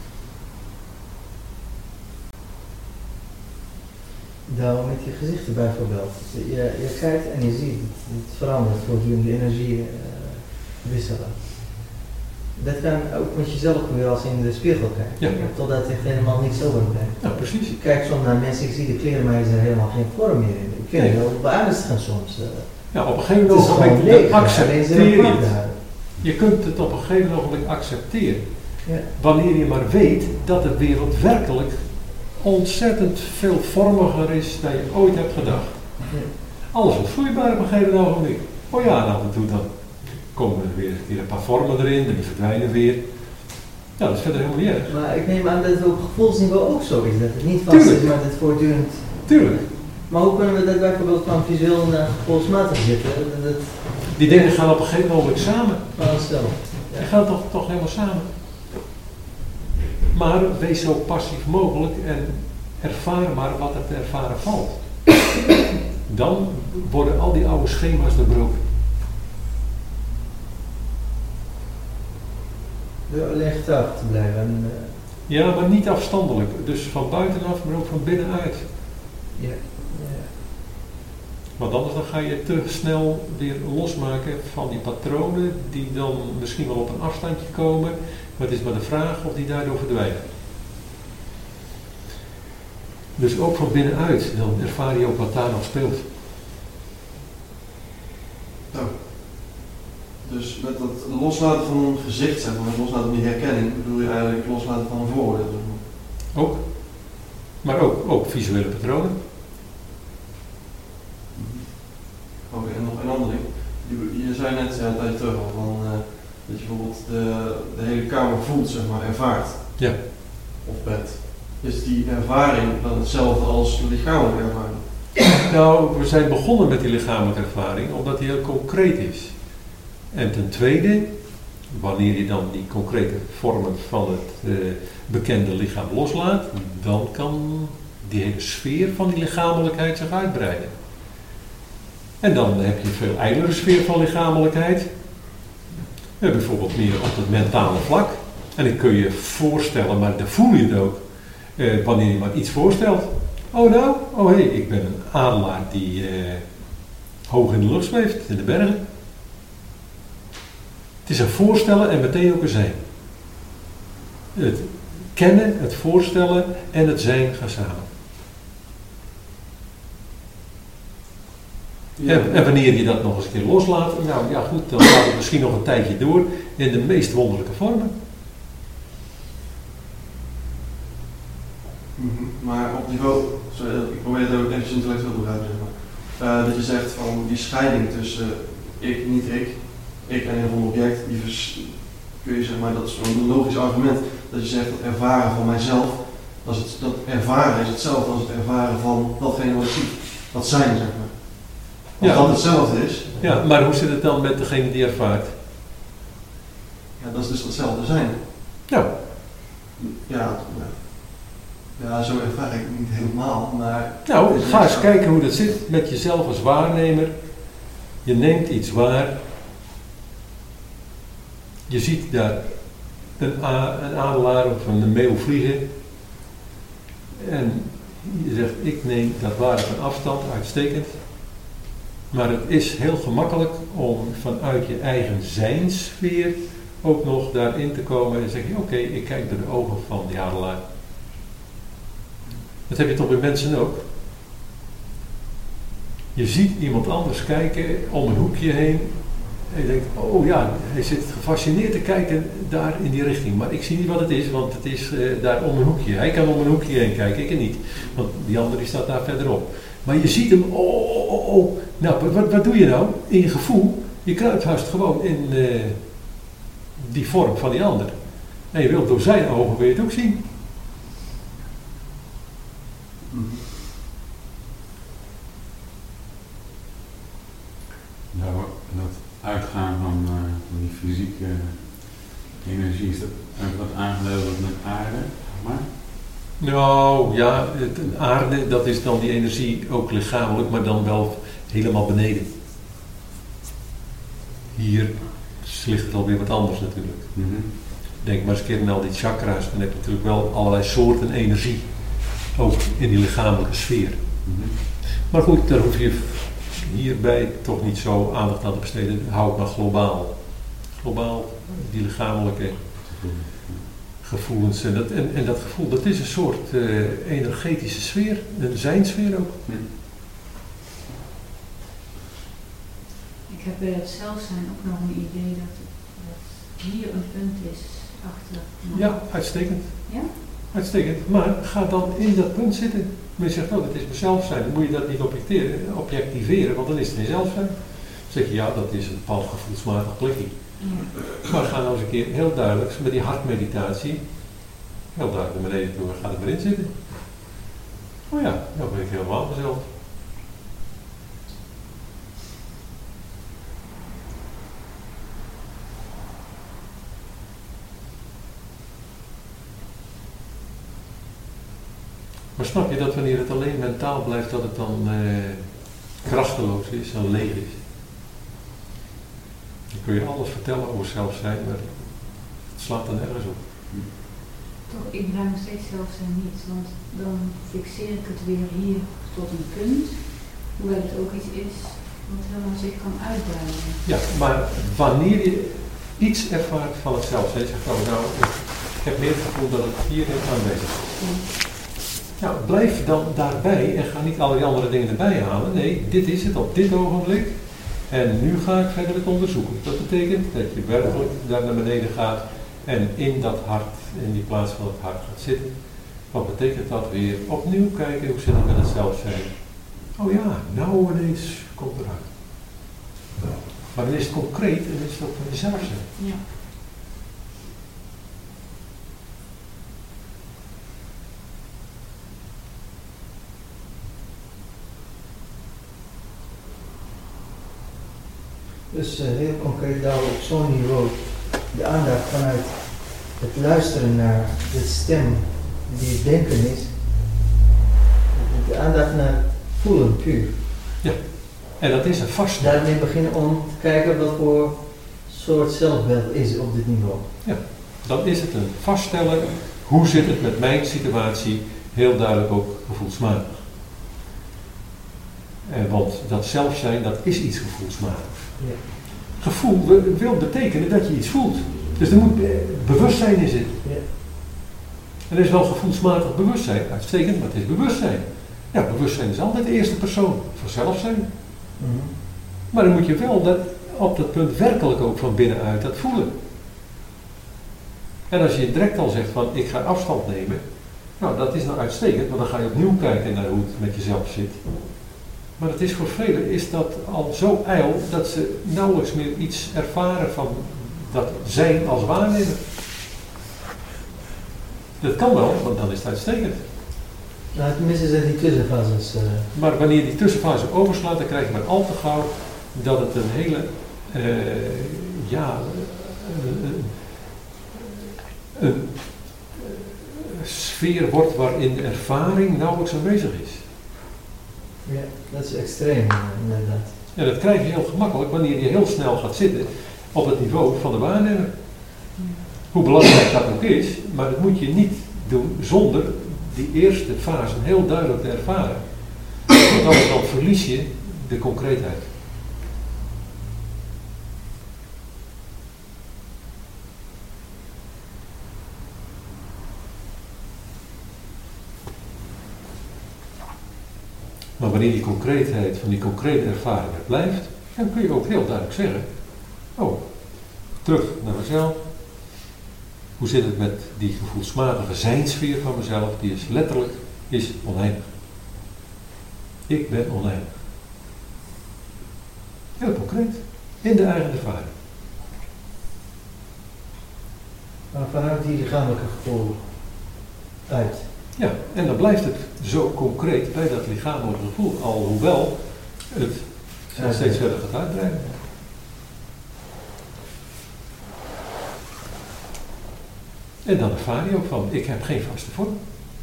Nou, met je gezichten bijvoorbeeld. Je, je kijkt en je ziet, het, het verandert voortdurend, de energie uh, wisselen. Dat kan ook met jezelf gebeuren als je in de spiegel kijkt. Ja. Totdat het echt helemaal niks over blijft. Ja, precies. Ik kijk soms naar mensen, ik zie de kleren, maar er is er helemaal geen vorm meer in. Ik vind het wel beaardigend soms. Uh, Ja, op een gegeven het is gewoon moment leeg, accepteer alleen je ze het. daar. Je kunt het op een gegeven moment accepteren. Ja. Wanneer je maar weet dat de wereld werkelijk ontzettend veel vormiger is dan je ooit hebt gedacht. Ja. Alles wordt vloeibaar op een gegeven ogenblik. Oh ja, en af en toe dan komen er weer een keer een paar vormen erin en die verdwijnen weer. Ja, dat is verder helemaal niet erg. Maar ik neem aan dat het op gevoelsniveau ook zo is. Dat het niet vast Tuurlijk. is, maar dat het voortdurend... Tuurlijk. Maar hoe kunnen we dat bijvoorbeeld van visueel naar gevoelsmatig zetten? Dat het Die dingen gaan op een gegeven moment samen. vanzelf. Die gaan toch, toch helemaal samen. Maar wees zo passief mogelijk en ervaar maar wat er te ervaren valt. Dan worden al die oude schema's doorbroken. Door alleen getuige te blijven. En, uh, Ja, maar niet afstandelijk. Dus van buitenaf, maar ook van binnenuit. ja, ja. Want anders dan ga je te snel weer losmaken van die patronen die dan misschien wel op een afstandje komen. Maar het is maar de vraag of die daardoor verdwijnen. Dus ook van binnenuit, dan ervaar je ook wat daar nog speelt. Nou, dus met dat loslaten van een gezicht, zeg maar, loslaten van die herkenning, bedoel je eigenlijk loslaten van een vooroordeel. Zeg maar. Ook. Maar ook, ook visuele patronen. Oké, en nog een ander ding. Je, je zei net ja, een tijdje terug al van, uh, dat je bijvoorbeeld de, de hele kamer voelt, zeg maar, ervaart. Ja. Of bed. Is die ervaring dan hetzelfde als de lichamelijke ervaring? Nou, we zijn begonnen met die lichamelijke ervaring omdat die heel concreet is. En ten tweede, wanneer je dan die concrete vormen van het uh, bekende lichaam loslaat, dan kan die hele sfeer van die lichamelijkheid zich uitbreiden. En dan heb je een veel ijlere sfeer van lichamelijkheid. Ja, bijvoorbeeld meer op het mentale vlak. En dan kun je voorstellen, maar dan voel je het ook, uh, wanneer je maar iets voorstelt. Oh nou, oh hé, hey, ik ben een adelaar die uh, hoog in de lucht zweeft, in de bergen. Het is een voorstellen en meteen ook een zijn. Het kennen, het voorstellen en het zijn gaan samen. Ja. En, en wanneer je dat nog eens een keer loslaat, nou ja goed, dan gaat het misschien nog een tijdje door in de meest wonderlijke vormen. Mm-hmm. Maar op niveau, sorry, ik probeer het ook even intellectueel te begrijpen, zeg maar. Uh, dat je zegt van die scheiding tussen ik, niet ik, ik en een van object, die vers, kun je zeg maar, dat is een logisch argument, dat je zegt dat ervaren van mijzelf, dat, is het, dat ervaren is hetzelfde als het ervaren van datgene wat ik zie. Dat zijn, zeg maar. Als Ja. dat hetzelfde is. Ja, maar hoe zit het dan met degene die ervaart? Ja, dat is dus hetzelfde zijn. Nou, Ja, ja. Ja, zo ervaar ik het niet helemaal, maar... nou het is ga net eens zo. kijken hoe dat zit met jezelf als waarnemer. Je neemt iets waar. Je ziet daar een, a- een adelaar of een meeuw vliegen. En je zegt, ik neem dat waar van afstand, uitstekend. Maar het is heel gemakkelijk om vanuit je eigen zijnsfeer ook nog daarin te komen en zeg je, oké, ik kijk door de ogen van die adelaar. Dat heb je toch bij mensen ook? Je ziet iemand anders kijken om een hoekje heen en je denkt, oh ja, hij zit gefascineerd te kijken daar in die richting. Maar ik zie niet wat het is, want het is uh, daar om een hoekje. Hij kan om een hoekje heen kijken, ik niet. Want die andere die staat daar verderop. Maar je ziet hem, oh, oh, oh, oh. Nou, wat, wat doe je nou? In je gevoel, je kruipt haast gewoon in uh, die vorm van die ander. En je wilt door zijn ogen wil je het ook zien. Ja, dat uitgaan van, uh, van die fysieke energie, is dat ook wat aangedeeld met aarde, maar? Nou ja, het, een aarde, dat is dan die energie ook lichamelijk, maar dan wel helemaal beneden. Hier ligt het alweer wat anders natuurlijk. Mm-hmm. Denk maar eens een keer aan al die chakra's, dan heb je natuurlijk wel allerlei soorten energie, ook in die lichamelijke sfeer. Mm-hmm. Maar goed, daar hoef je hierbij toch niet zo aandacht aan te besteden. Hou het maar globaal. Globaal, die lichamelijke gevoelens. En dat, en, en dat gevoel, dat is een soort uh, energetische sfeer. Een zijnsfeer ook. Ik heb bij het zelfzijn ook nog een idee dat, dat hier een punt is achter. Ja, uitstekend. Ja? Uitstekend. Maar ga dan in dat punt zitten. Maar je zegt, oh, dat is mezelf zijn. Dan moet je dat niet objectiveren, objectiveren want dan is het geen zelf zijn. Dan zeg je, ja, dat is een bepaald gevoelsmatig plekje. Maar ga nou eens een keer heel duidelijk met die hartmeditatie, heel duidelijk naar beneden toe en ga er maar in zitten. Oh ja, nou ben ik helemaal mezelf. Maar snap je dat wanneer het alleen mentaal blijft, dat het dan eh, krachteloos is en leeg is? Dan kun je alles vertellen over zelfzijn, maar het slaat dan ergens op. Toch, ik blijf nog steeds zelfzijn niet, want dan fixeer ik het weer hier tot een punt, hoewel het ook iets is wat helemaal zich kan uitbreiden. Ja, maar wanneer je iets ervaart van het zelfzijn, zeg nou, nou, ik heb meer het gevoel dat het hierin aanwezig is. Ja. Nou, blijf dan daarbij en ga niet al die andere dingen erbij halen. Nee, dit is het op dit ogenblik. En nu ga ik verder het onderzoeken. Dat betekent dat je werkelijk daar naar beneden gaat en in dat hart, in die plaats van het hart gaat zitten. Wat betekent dat weer? Opnieuw kijken, hoe zit het met het zelfzijn? Oh ja, nou ineens komt het eruit. Maar dan is het concreet en dan is het ook van jezelf zijn. Ja. Dus uh, heel concreet dat we op zo'n niveau de aandacht vanuit het luisteren naar de stem die het denken is, de aandacht naar voelen puur. Ja, en dat is een vast. Daarmee beginnen om te kijken wat voor soort zelfbeeld is op dit niveau. Ja, dan is het een vaststellen, hoe zit het met mijn situatie, heel duidelijk ook gevoelsmatig. En want dat zelfzijn, dat is iets gevoelsmatigs. Ja. Gevoel wil betekenen dat je iets voelt. Dus er moet bewustzijn in zitten. Ja. En er is wel gevoelsmatig bewustzijn, uitstekend, maar het is bewustzijn. Ja, bewustzijn is altijd de eerste persoon van zelfzijn. Mm-hmm. Maar dan moet je wel dat, op dat punt werkelijk ook van binnenuit dat voelen. En als je direct al zegt van ik ga afstand nemen, nou dat is nou uitstekend, want dan ga je opnieuw kijken naar hoe het met jezelf zit. Maar het is voor velen is dat al zo ijl dat ze nauwelijks meer iets ervaren van dat zijn als waarnemer. Dat kan wel, want dan is het uitstekend. Nou, tenminste zijn die tussenfases. Uh... Maar wanneer die tussenfase overslaat, dan krijg je maar al te gauw dat het een hele, uh, ja, uh, een uh, sfeer wordt waarin de ervaring nauwelijks aanwezig is. Ja, dat is extreem inderdaad. En dat krijg je heel gemakkelijk wanneer je heel snel gaat zitten op het niveau van de waarnemer. Hoe belangrijk dat ook is, maar dat moet je niet doen zonder die eerste fase heel duidelijk te ervaren. Want anders dan verlies je de concreetheid. Maar wanneer die concreetheid van die concrete ervaring er blijft, dan kun je ook heel duidelijk zeggen, oh, terug naar mezelf. Hoe zit het met die gevoelsmatige zijnsfeer van mezelf? Die is letterlijk, is oneindig. Ik ben oneindig. Heel concreet, in de eigen ervaring. Maar vanuit die lichamelijke gevoel uit. Ja, en dan blijft het zo concreet bij dat lichamelijke gevoel, alhoewel het ja, steeds verder gaat uitbreiden. En dan ervaar je ook van, ik heb geen vaste vorm.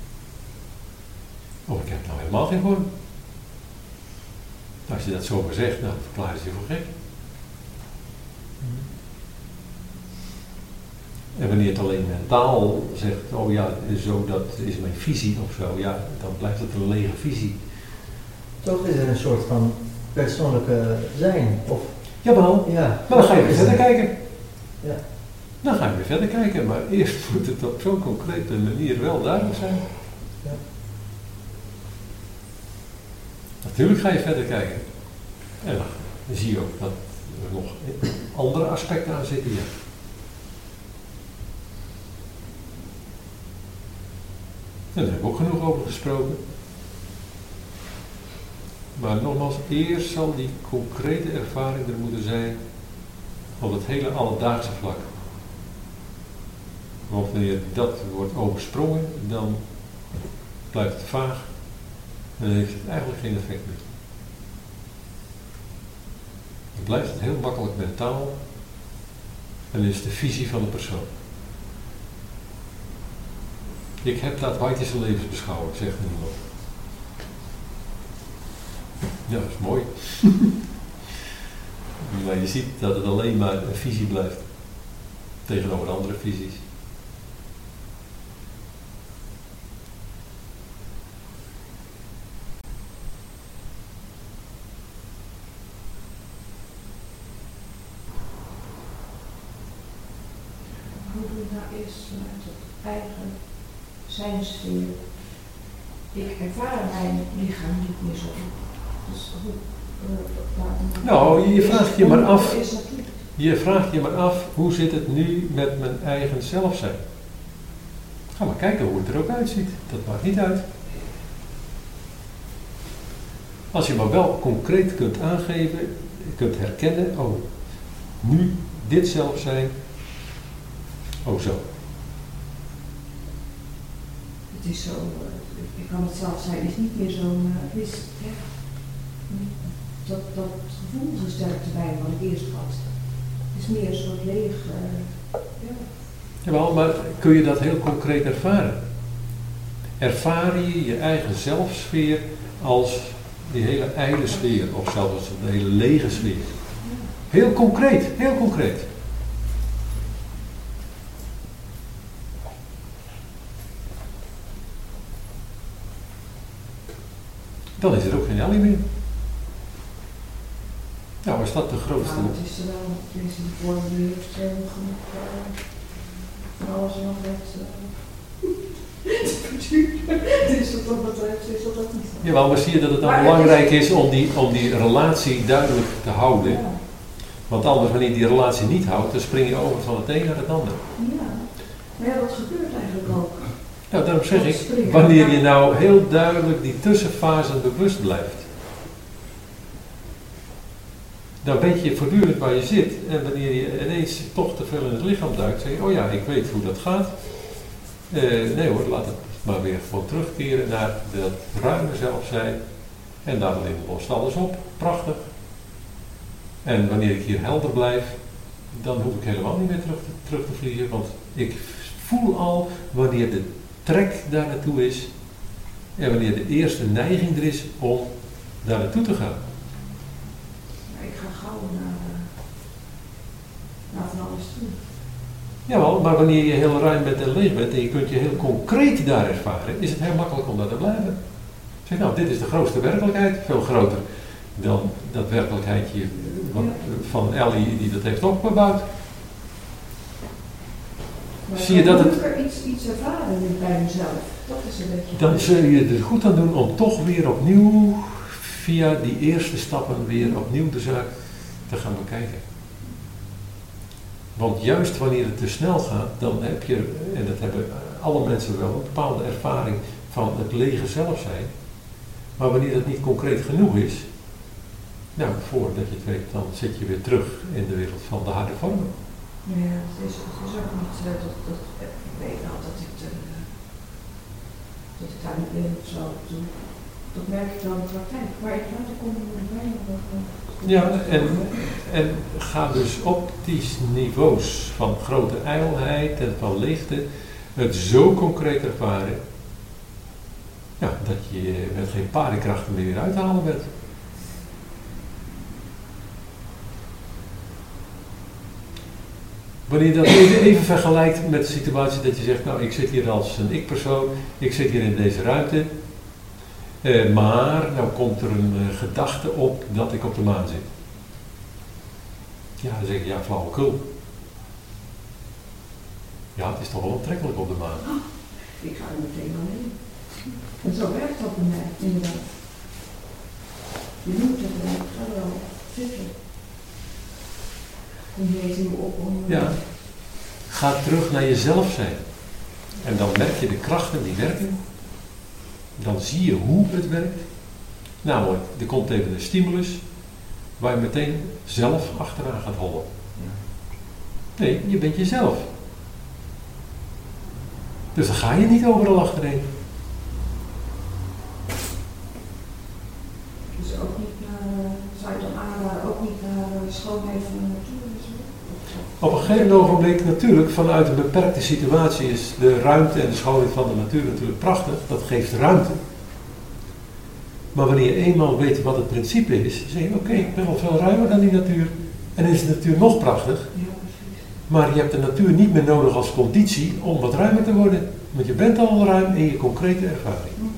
Of ik heb nou helemaal geen vorm. Als je dat zomaar zegt, nou, dan verklaar je je voor gek. En wanneer het alleen mentaal zegt, oh ja, zo, dat is mijn visie of zo, ja, dan blijft het een lege visie. Toch is er een soort van persoonlijke zijn, of... Jawel, ja, maar dan ga je weer verder kijken. Ja. Dan ga je weer verder kijken, maar eerst moet het op zo'n concrete manier wel duidelijk zijn. Ja. Natuurlijk ga je verder kijken. En dan zie je ook dat er nog andere aspecten aan zitten hier. En daar hebben we ook genoeg over gesproken. Maar nogmaals, eerst zal die concrete ervaring er moeten zijn op het hele alledaagse vlak. Want wanneer dat wordt oversprongen, dan blijft het vaag en dan heeft het eigenlijk geen effect meer. Dan blijft het heel makkelijk mentaal en is de visie van de persoon. Ik heb dat Advaitische levensbeschouwing, zegt iemand. Ja, dat is mooi. Maar je ziet dat het alleen maar een visie blijft. Tegenover andere visies. Hoe doe je nou eerst vanuit het eigen zijnsfeer? Ik ervaar mijn lichaam niet meer zo. Dus hoe, uh, nou, je vraagt je maar af. Is natuurlijk. Je vraagt je maar af, hoe zit het nu met mijn eigen zelf zijn? Ga maar kijken hoe het er ook uitziet. Dat maakt niet uit. Als je maar wel concreet kunt aangeven, kunt herkennen, oh, nu dit zelf zijn, oh zo. Het is zo, uh, ik kan het zelf zijn, is niet meer zo'n, uh, is, ja, dat, dat gevoelssterkte bij wat ik eerst had. Het is meer een soort leeg, uh, ja. Jawel, maar kun je dat heel concreet ervaren? Ervaar je je eigen zelfsfeer als die hele ijle sfeer, of zelfs als een hele lege sfeer? Heel concreet, heel concreet. Dan is er ook geen Ellie meer. Nou, is dat de grootste? Nou, het is er wel, het is een vorm die heeft heel genoeg uh, van alles en nog wat uh, dus wat dat betreft is dat ook niet zo. Jawel, maar zie je dat het dan maar belangrijk het is, is om die, om die relatie duidelijk te houden? Ja. Want anders, wanneer je die relatie niet houdt, dan spring je over van het een naar het ander. Ja, maar ja, dat gebeurt eigenlijk ook. Nou, daarom zeg ik, wanneer je nou heel duidelijk die tussenfasen bewust blijft, dan weet je voortdurend waar je zit. En wanneer je ineens toch te veel in het lichaam duikt, zeg je, oh ja, ik weet hoe dat gaat. Uh, nee hoor, laat het maar weer gewoon terugkeren naar dat ruime zelf zijn. En daarin lost alles op. Prachtig. En wanneer ik hier helder blijf, dan hoef ik helemaal niet meer terug te, terug te vliegen. Want ik voel al wanneer de trek daar naartoe is. En wanneer de eerste neiging er is om daar naartoe te gaan. Ik ga gauw naar, naar van alles toe. Jawel, maar wanneer je heel ruim bent en leeg bent en je kunt je heel concreet daar ervaren, is het heel makkelijk om daar te blijven. Zeg nou, dit is de grootste werkelijkheid, veel groter dan dat werkelijkheidje wat, van Ellie die dat heeft opgebouwd. Maar zie je dat het... ik er iets, iets ervaren bij mezelf, dat is een beetje... Dan zul je er goed aan doen om toch weer opnieuw, via die eerste stappen, weer opnieuw de zaak te gaan bekijken. Want juist wanneer het te snel gaat, dan heb je, en dat hebben alle mensen wel, een bepaalde ervaring van het lege zelf zijn. Maar wanneer dat niet concreet genoeg is, nou, voordat je het weet, dan zit je weer terug in de wereld van de harde vormen. Ja, het is, het is ook niet, uh, dat, dat, ik weet wel dat ik, uh, dat ik daar niet ben of zo. Dat merk ik dan in de praktijk. Maar ik laat er komen er bij nog. Ja, en, en ga dus op die niveaus van grote ijlheid en van leegte het zo concreet ervaren, ja, dat je met geen paardenkrachten meer uit te halen bent. Wanneer je dat even, even vergelijkt met de situatie dat je zegt, nou ik zit hier als een ik-persoon, ik zit hier in deze ruimte, eh, maar nou komt er een uh, gedachte op dat ik op de maan zit. Ja, dan zeg ik, ja flauwekul. Ja, het is toch wel aantrekkelijk op de maan. Oh, ik ga er meteen aan heen. En zo werkt dat bij mij, inderdaad. Je moet het wel, ik ga er wel zitten. Kom je eens in op om... Ja, ga terug naar jezelf zijn. En dan merk je de krachten die werken. Dan zie je hoe het werkt. Namelijk, er komt even een stimulus waar je meteen zelf achteraan gaat hollen. Nee, je bent jezelf. Dus dan ga je niet overal achterheen. Dus ook niet naar, uh, zou je dan aanraden, ook niet naar de schoonheid van de natuur en zo? Op een gegeven ogenblik natuurlijk, vanuit een beperkte situatie is de ruimte en de schoonheid van de natuur natuurlijk prachtig. Dat geeft ruimte. Maar wanneer je eenmaal weet wat het principe is, dan zeg je, oké, okay, ik ben wel veel ruimer dan die natuur. En dan is de natuur nog prachtig. Ja, precies. Maar je hebt de natuur niet meer nodig als conditie om wat ruimer te worden. Want je bent al ruim in je concrete ervaring. Mm-hmm.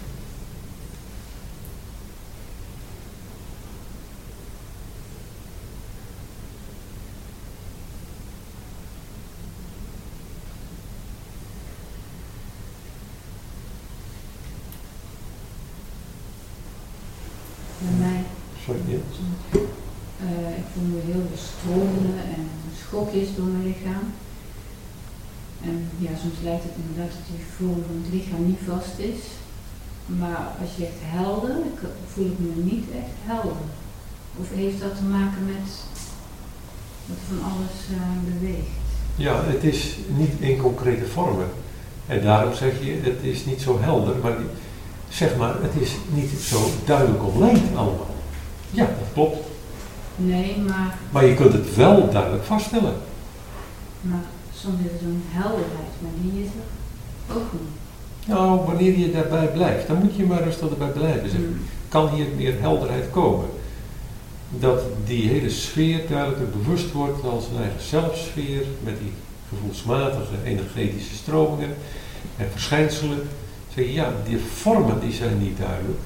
Bij mij, Sorry, ja. uh, ik voel me heel veel stromingen en schokjes door mijn lichaam. En ja, soms lijkt het inderdaad dat die gevoel van het lichaam niet vast is. Maar als je zegt helder, ik, voel ik me niet echt helder. Of heeft dat te maken met dat van alles uh, beweegt? Ja, het is niet in concrete vormen. En daarom zeg je, het is niet zo helder, maar zeg maar, het is niet zo duidelijk omlijnd allemaal. Ja, dat klopt. Nee, maar... Maar je kunt het wel duidelijk vaststellen. Maar soms is er zo'n helderheid, maar die is er ook niet. Nou, wanneer je daarbij blijft, dan moet je maar rustig erbij blijven. Zeg. Mm. Kan hier meer helderheid komen? Dat die hele sfeer duidelijk bewust wordt als een eigen zelfsfeer, met die gevoelsmatige energetische stromingen en verschijnselen. Zeg je, ja, die vormen die zijn niet duidelijk.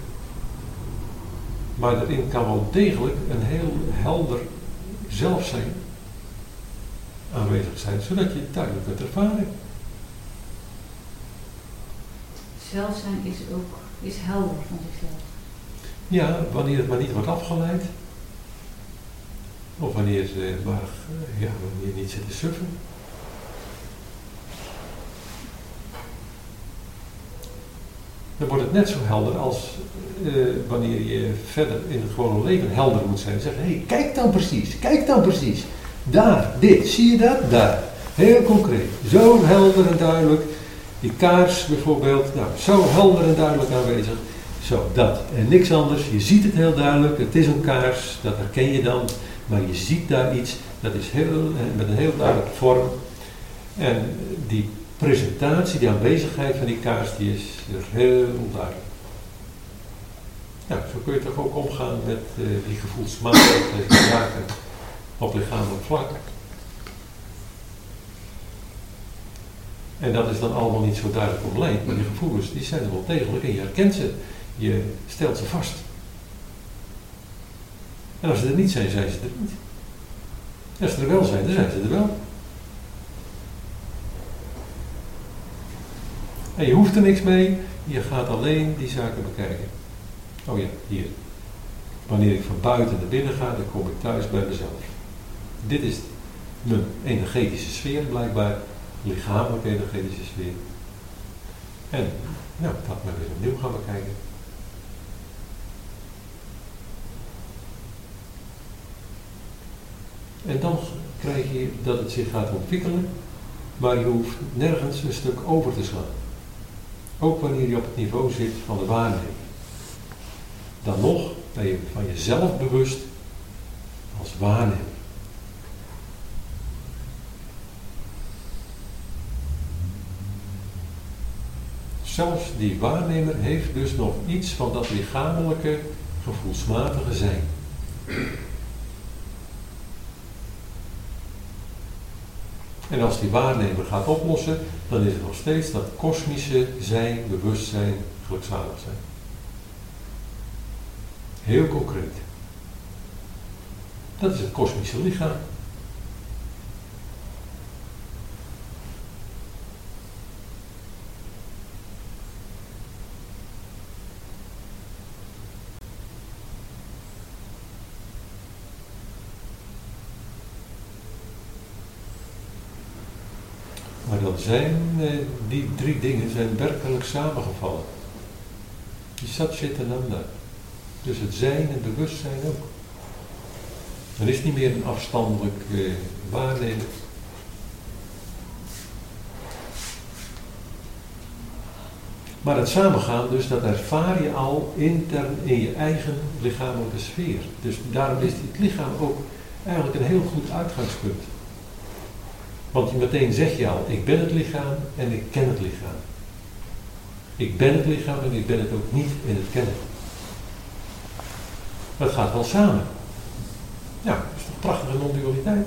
Maar erin kan wel degelijk een heel helder zelf zijn, aanwezig zijn, zodat je het duidelijk kunt ervaren. Zelf zijn is ook is helder van zichzelf. Ja, wanneer het maar niet wordt afgeleid. Of wanneer ze maar, ja, wanneer je niet zit te suffen. Dan wordt het net zo helder als uh, wanneer je verder in het gewone leven helder moet zijn. Zeg, hé, hey, kijk dan precies, kijk dan precies. Daar, dit, zie je dat? Daar. Heel concreet. Zo helder en duidelijk. Die kaars bijvoorbeeld, nou, zo helder en duidelijk aanwezig. Zo, dat. En niks anders. Je ziet het heel duidelijk. Het is een kaars, dat herken je dan. Maar je ziet daar iets, dat is heel, met een heel duidelijke vorm. En die presentatie, die aanwezigheid van die kaars, die is er heel duidelijk. Ja, zo kun je toch ook omgaan met uh, die gevoelsmatige zaken op lichamelijk vlak. En dat is dan allemaal niet zo duidelijk omlijnd, maar die gevoelens die zijn er wel degelijk en je herkent ze. Je stelt ze vast. En als ze er niet zijn, zijn ze er niet. En als ze er wel zijn, dan zijn ze er wel. En je hoeft er niks mee, je gaat alleen die zaken bekijken. Oh ja, hier. Wanneer ik van buiten naar binnen ga, dan kom ik thuis bij mezelf. Dit is mijn energetische sfeer blijkbaar, lichamelijke energetische sfeer. En nou, dat maar weer opnieuw gaan bekijken. En dan krijg je dat het zich gaat ontwikkelen, maar je hoeft nergens een stuk over te slaan. Ook wanneer je op het niveau zit van de waarneming. Dan nog ben je van jezelf bewust als waarnemer. Zelfs die waarnemer heeft dus nog iets van dat lichamelijke, gevoelsmatige zijn. En als die waarnemer gaat oplossen, dan is het nog steeds dat kosmische zijn, bewustzijn, gelukzalig zijn. Heel concreet. Dat is het kosmische lichaam. Maar dan zijn eh, die drie dingen zijn werkelijk samengevallen. Die Satchitananda. Dus het zijn en bewustzijn ook. Dan is het niet meer een afstandelijk eh, waarnemen, Maar het samengaan, dus dat ervaar je al intern in je eigen lichamelijke sfeer. Dus daarom is het lichaam ook eigenlijk een heel goed uitgangspunt. Want je meteen zeg je al, ik ben het lichaam en ik ken het lichaam. Ik ben het lichaam en ik ben het ook niet in het kennen. Maar het gaat wel samen. Ja, dat is toch prachtige non-dualiteit.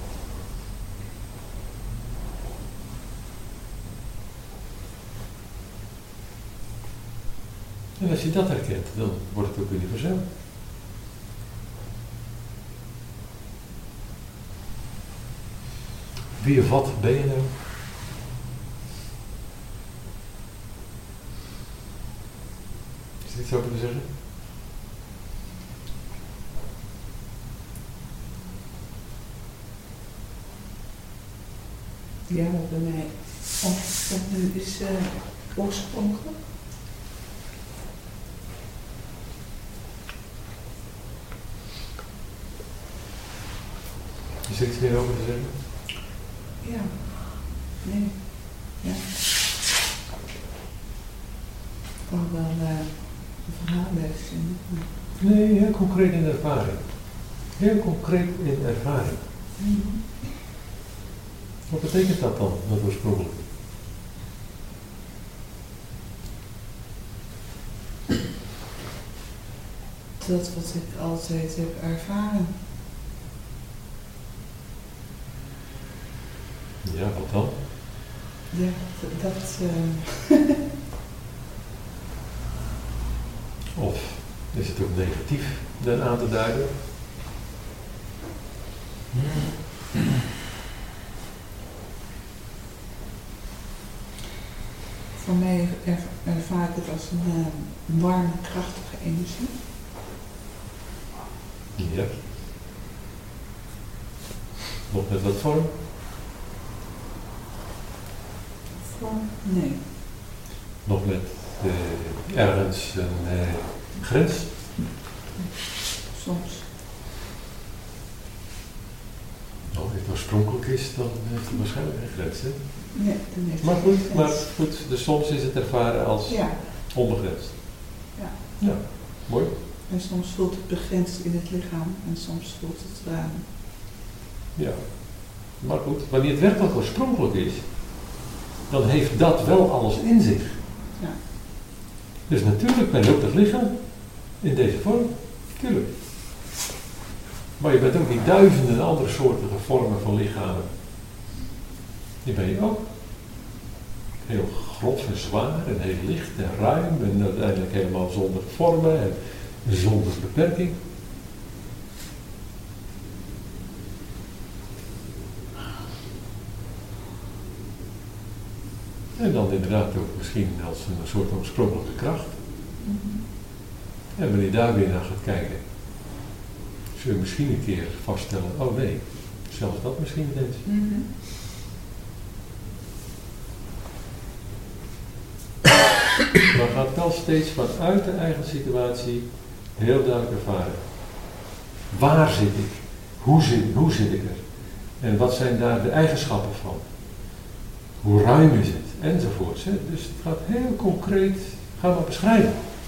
En als je dat herkent, dan wordt het ook universeel. Wie of wat ben je nou? Is er iets over te zeggen? Ja, wat bij mij opkomt nu is uh, oorspronkelijk. Is er iets meer over te zeggen? Ja, nee, ja. Ik kan wel uh, een verhaal lezen. Nee, heel concreet in ervaring. Heel concreet in ervaring. Mm-hmm. Wat betekent dat dan, dat oorspronkelijk? Dat wat ik altijd heb ervaren. Ja, wat dan? Ja, dat... Uh... Of is het ook negatief dan aan te duiden? Voor mij er, ervaar ik het als een uh, warme, krachtige energie. Ja. Nog met wat vorm? Vorm? Nee. Nog met uh, ergens een uh, grens? Soms. Nou, als het oorspronkelijk is, dan heeft het waarschijnlijk geen grens, hè? Nee, dan heeft maar het goed, geen grens. maar goed, dus soms is het ervaren als ja. onbegrensd. Ja. Ja, mooi. En soms voelt het begrensd in het lichaam en soms voelt het ruim. Ja, maar goed, wanneer het werkelijk oorspronkelijk is, dan heeft dat wel alles in zich. Ja. Dus natuurlijk ben je ook dat lichaam in deze vorm, tuurlijk. Maar je bent ook die duizenden andere soortige vormen van lichamen. Die ben je ook. Heel grof en zwaar en heel licht en ruim en uiteindelijk helemaal zonder vormen en zonder beperking. En dan inderdaad ook misschien als een soort oorspronkelijke kracht. Mm-hmm. En wanneer je daar weer naar gaat kijken, zul je misschien een keer vaststellen, oh nee, zelfs dat misschien niet eens. Mm-hmm. Maar gaat wel steeds vanuit de eigen situatie heel duidelijk ervaren. Waar zit ik? Hoe zit, hoe zit ik er? En wat zijn daar de eigenschappen van? Hoe ruim is het? Enzovoorts. Hè? Dus het gaat heel concreet, gaan we beschrijven.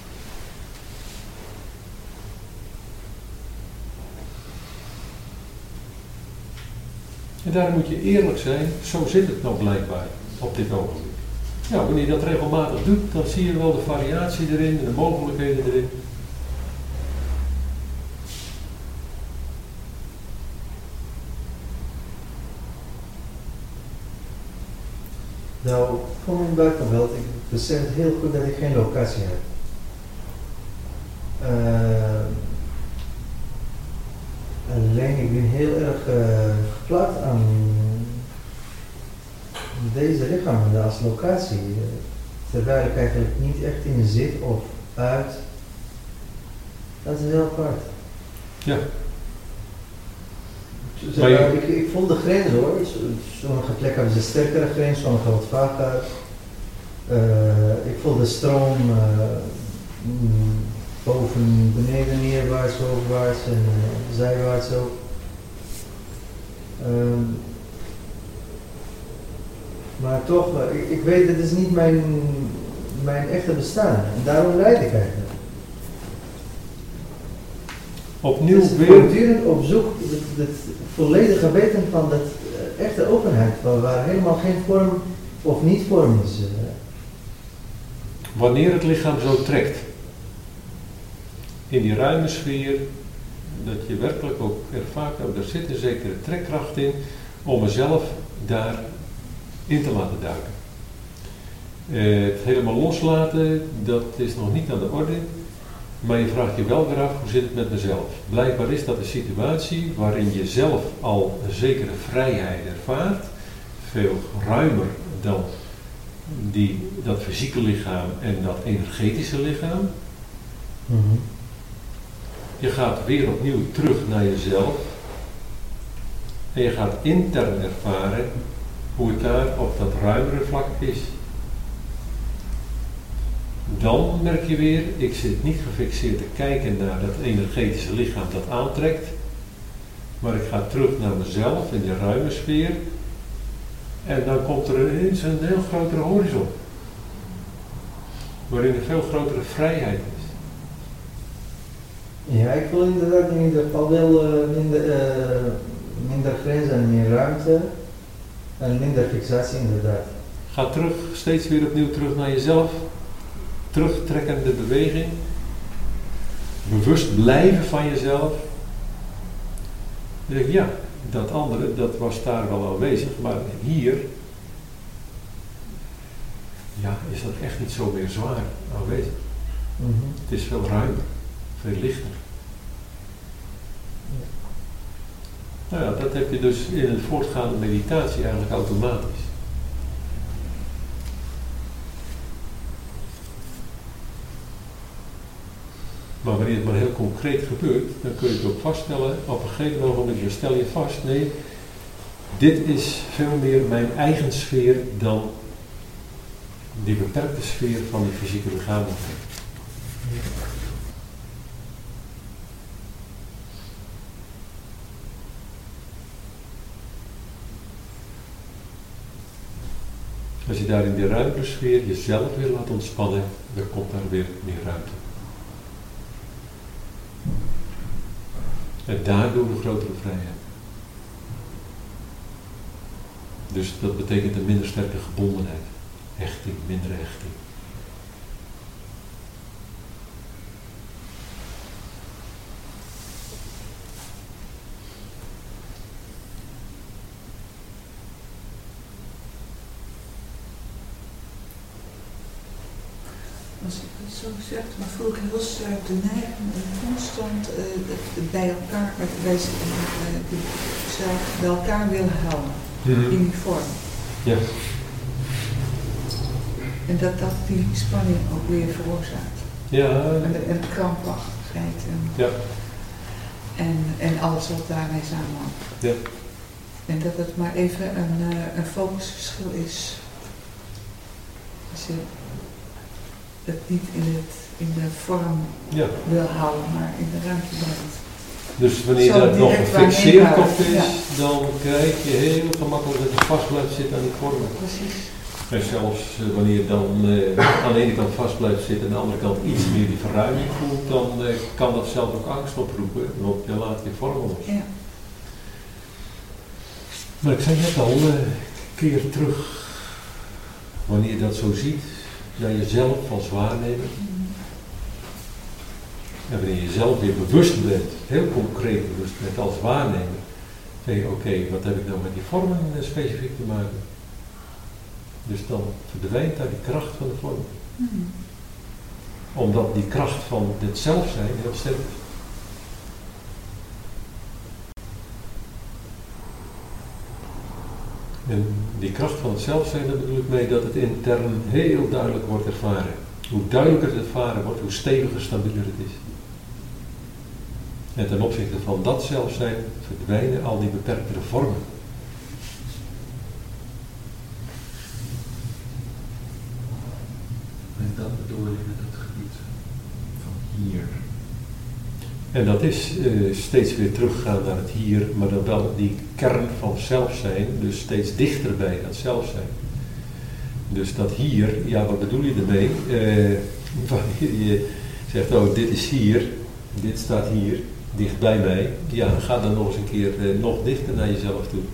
En daarom moet je eerlijk zijn, zo zit het nou blijkbaar op dit ogenblik. Ja, wanneer je dat regelmatig doet, dan zie je wel de variatie erin en de mogelijkheden erin. Nou, voor mijn buitenveld, ik besef het heel goed dat ik geen locatie heb. Uh, alleen ik ben heel erg uh, geplaatst aan deze lichaam als locatie, uh, terwijl ik eigenlijk niet echt in zit of uit. Dat is heel apart. Ja. Zeg, je... ik, ik voel de grens hoor. Sommige plekken hebben ze sterkere grens, sommige wat vager. Uh, ik voel de stroom uh, mm, boven, beneden, neerwaarts, overwaarts en uh, zijwaarts ook. Um, maar toch, uh, ik, ik weet, dit is niet mijn mijn echte bestaan. En daarom leid ik eigenlijk. Opnieuw Dus weer. voortdurend op zoek het, het volledige weten van dat uh, echte openheid, van waar helemaal geen vorm of niet vorm is. Uh. Wanneer het lichaam zo trekt, in die ruime sfeer, dat je werkelijk ook ervaart, nou, er zit een zekere trekkracht in om mezelf daar in te laten duiken. Uh, het helemaal loslaten, dat is nog niet aan de orde, maar je vraagt je wel weer af, hoe zit het met mezelf? Blijkbaar is dat een situatie waarin je zelf al een zekere vrijheid ervaart, veel ruimer dan die, dat fysieke lichaam en dat energetische lichaam. Mm-hmm. Je gaat weer opnieuw terug naar jezelf en je gaat intern ervaren hoe het daar op dat ruimere vlak is. Dan merk je weer, ik zit niet gefixeerd te kijken naar dat energetische lichaam dat aantrekt, maar ik ga terug naar mezelf in die ruime sfeer en dan komt er ineens een heel grotere horizon, waarin een veel grotere vrijheid is. Ja, ik wil inderdaad in ieder geval wel uh, minder, uh, minder grenzen en meer ruimte en minder fixatie inderdaad. Ga terug, steeds weer opnieuw terug naar jezelf. Terugtrekkende beweging. Bewust blijven van jezelf. Dan denk ik, ja, dat andere, dat was daar wel aanwezig, maar hier ja, is dat echt niet zo meer zwaar aanwezig. Mm-hmm. Het is veel ruimer, veel lichter. Ja. Nou ja, dat heb je dus in een voortgaande meditatie eigenlijk automatisch. Maar wanneer het maar heel concreet gebeurt, dan kun je het ook vaststellen, op een gegeven moment dan stel je vast, nee, dit is veel meer mijn eigen sfeer dan die beperkte sfeer van die fysieke lichamelijkheid. Als je daar in die ruimte sfeer jezelf weer laat ontspannen, dan komt daar weer meer ruimte. En daardoor een grotere vrijheid. Dus dat betekent een minder sterke gebondenheid. Hechting, minder hechting. Als ik het zo zeg, dan voel ik heel sterk de neiging om constant uh, bij elkaar, bij, uh, zelf bij elkaar willen houden. Mm-hmm. In die vorm. Ja. En dat dat die spanning ook weer veroorzaakt. Ja. En, de, en krampachtigheid. En, ja. En, en alles wat daarmee samenhangt. Ja. En dat het maar even een, uh, een focusverschil is. Als je het niet in, het, in de vorm ja. wil houden, maar in de ruimte brengt. Dus wanneer Zo dat nog gefixeerd op is, ja. dan krijg je heel gemakkelijk dat je vast blijft zitten aan die vormen. Precies. En zelfs uh, wanneer je dan uh, aan de ene kant vast blijft zitten en aan de andere kant iets meer die verruiming voelt, dan uh, kan dat zelf ook angst oproepen, want je laat je vormen los. Ja. Maar ik zei net al, uh, keer terug, wanneer je dat zo ziet, naar jezelf als waarnemer. Mm-hmm. En wanneer je jezelf weer bewust bent, heel concreet bewust bent als waarnemer, zeg je, oké, okay, wat heb ik nou met die vormen specifiek te maken? Dus dan verdwijnt daar die kracht van de vorm. Mm-hmm. Omdat die kracht van dit zelf zijn heel sterk is. En die kracht van het zelf zijn, daar bedoel ik mee dat het intern heel duidelijk wordt ervaren. Hoe duidelijker het ervaren wordt, hoe steviger, stabieler het is. En ten opzichte van dat zelf zijn verdwijnen al die beperktere vormen. En dat bedoel je met het gebied van hier. En dat is uh, steeds weer teruggaan naar het hier, maar dan wel die kern van zelf zijn, dus steeds dichter bij dat zelf zijn. Dus dat hier, ja, wat bedoel je ermee? Uh, wanneer je zegt, oh, dit is hier, dit staat hier, dicht bij mij. Ja, ga dan nog eens een keer uh, nog dichter naar jezelf toe.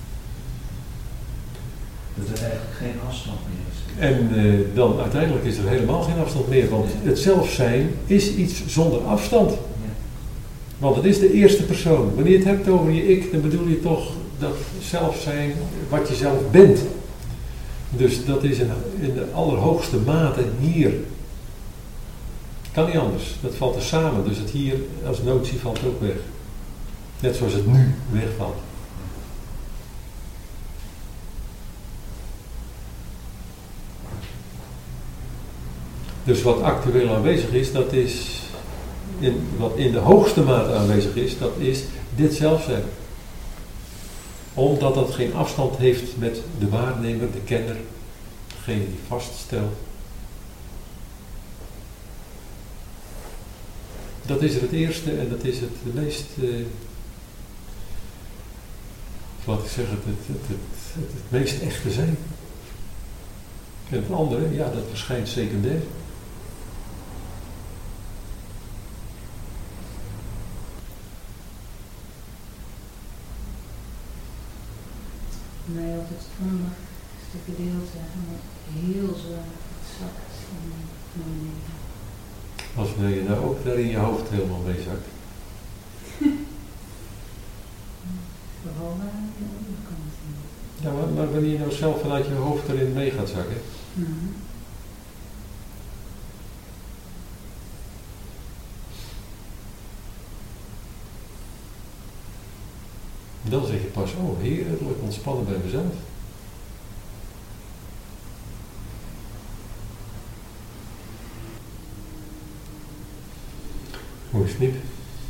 Dat er eigenlijk geen afstand meer is. En uh, dan uiteindelijk is er helemaal geen afstand meer, want het zelfzijn is iets zonder afstand. Ja. Want het is de eerste persoon. Wanneer je het hebt over je ik, dan bedoel je toch dat zelfzijn wat je zelf bent. Dus dat is in, in de allerhoogste mate hier. Kan niet anders, dat valt er samen. Dus het hier als notie valt ook weg. Net zoals het nu wegvalt. Dus wat actueel aanwezig is, dat is, in, wat in de hoogste mate aanwezig is, dat is dit zelfzijn. Omdat dat geen afstand heeft met de waarnemer, de kenner, degene die vaststelt. Dat is er het eerste en dat is het de meest, uh, laat ik zeggen, het, het, het, het, het meest echte zijn. En het andere, ja, dat verschijnt secundair. Mij altijd het onderste gedeelte heel zwaar zakt naar beneden. Als wil je nou ook daar in je hoofd helemaal mee zakt? Vooral aan de onderkant. Ja, maar, maar wanneer je nou zelf vanuit je hoofd erin mee gaat zakken? Mm-hmm. Dan zeg je pas, oh heerlijk ontspannen bij mezelf. Hoe is het, Miep?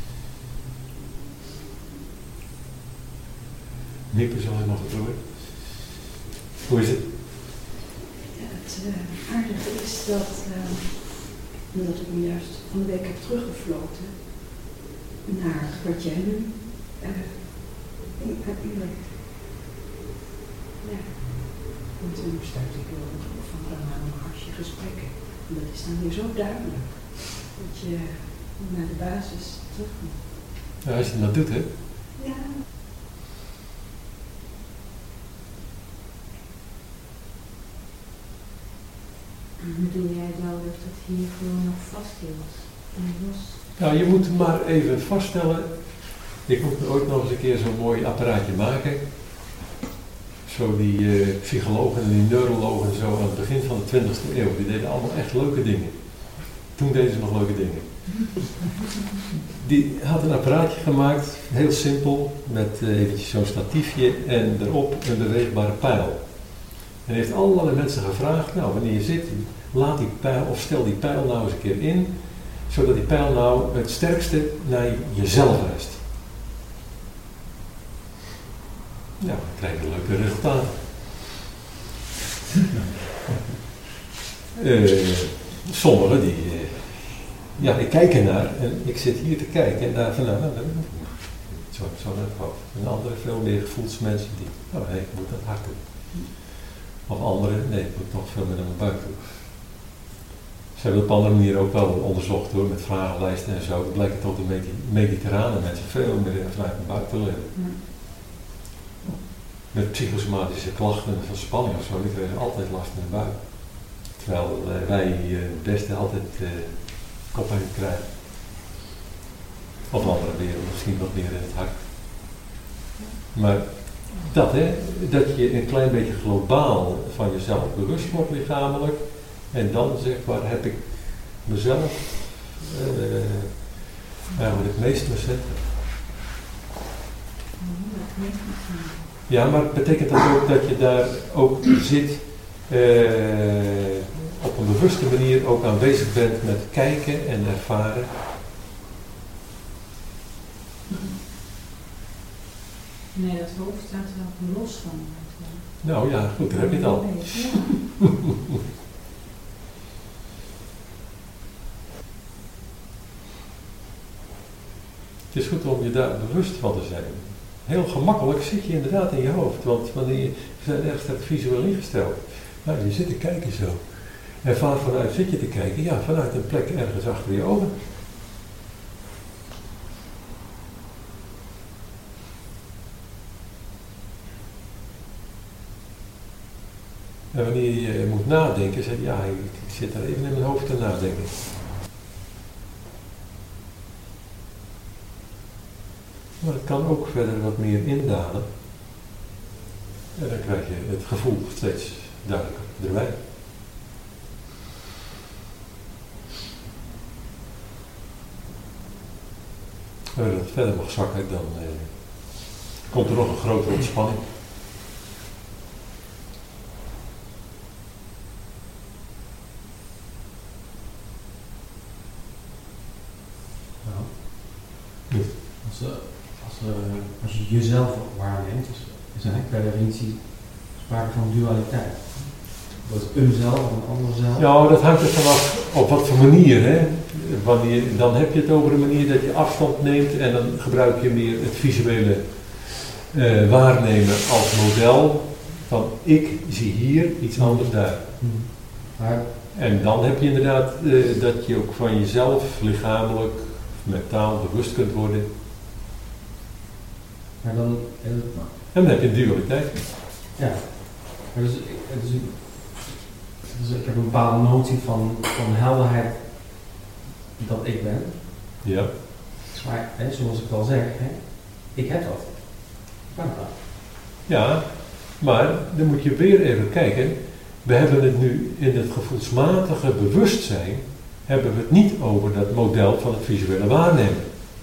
Miep is al helemaal getrokken. Hoe is het? Ja, het uh, aardige is dat, uh, dat ik me juist van de week heb teruggefloten naar wat jij nu uh, Eigenlijk, ja, en toen stuitte ik wel van aan een hartje gesprekken. En dat is dan weer zo duidelijk, dat je naar de basis terugkomt. Ja, als je het maar doet, hè? Ja. Bedoel jij wel dat het hier gewoon nog vasthield? Ja, je moet maar even vaststellen. Ik moet ooit nog eens een keer zo'n mooi apparaatje maken. Zo die uh, psychologen en die neurologen en zo aan het begin van de twintigste eeuw, die deden allemaal echt leuke dingen. Toen deden ze nog leuke dingen. Die had een apparaatje gemaakt, heel simpel, met uh, eventjes zo'n statiefje en erop een beweegbare pijl. En heeft allerlei mensen gevraagd, nou wanneer je zit, laat die pijl of stel die pijl nou eens een keer in, zodat die pijl nou het sterkste naar jezelf wijst. Ja, dan krijg je leuke resultaten. uh, sommigen die, uh, ja, ik kijk ernaar en ik zit hier te kijken en daar van, nou, nou, zo, zo naar het hoofd. En andere veel meer gevoelsmensen die, oh nee, ik moet naar het hart doen. Of anderen, nee, ik moet nog veel meer naar mijn buik toe. Ze hebben het op andere manier ook wel onderzocht hoor, met vragenlijsten en zo. Het blijkt tot de mediterrane mensen veel meer vanuit mijn buik te leven. Ja. Met psychosomatische klachten van spanning of zo, die kregen altijd last in de buik. Terwijl uh, wij uh, het beste altijd uh, koppijn krijgen. Of andere weer, misschien wat meer in het hart. Maar dat hè, dat je een klein beetje globaal van jezelf bewust wordt lichamelijk. En dan zegt, waar heb ik mezelf uh, eigenlijk het meest mee zetten. Ja, maar betekent dat ook dat je daar ook zit, uh, op een bewuste manier ook aanwezig bent met kijken en ervaren? Nee, dat hoofd staat er ook los van. Nou ja, goed, daar heb je het al. Ja. Het is goed om je daar bewust van te zijn. Heel gemakkelijk zit je inderdaad in je hoofd, want wanneer je, we zijn erg sterk visueel ingesteld. Nou, je zit te kijken zo. En waar vanuit zit je te kijken? Ja, vanuit een plek ergens achter je ogen. En wanneer je moet nadenken, zeg je, ja, ik, ik zit daar even in mijn hoofd te nadenken. Maar het kan ook verder wat meer indalen. En dan krijg je het gevoel steeds duidelijker erbij. En als het verder mag zakken, dan eh, komt er nog een grotere ontspanning. Als, als, als je jezelf waarneemt, is, is eigenlijk per definitie sprake van dualiteit. Dat is een zelf of een ander zelf. Ja, dat hangt er vanaf op wat voor manier. Hè? Wanneer, dan heb je het over een manier dat je afstand neemt en dan gebruik je meer het visuele uh, waarnemen als model. Van ik zie hier iets anders daar. Hmm. Maar, en dan heb je inderdaad uh, dat je ook van jezelf lichamelijk, mentaal bewust kunt worden. Maar dan, en dan heb je een dualiteit. Ja, maar dus, dus, dus ik heb een bepaalde notie van, van helderheid dat ik ben. Ja. Maar hè, zoals ik al zeg, hè, ik heb dat. Ik kan dat. Ja, maar dan moet je weer even kijken. We hebben het nu in het gevoelsmatige bewustzijn, hebben we het niet over dat model van het visuele waarnemen.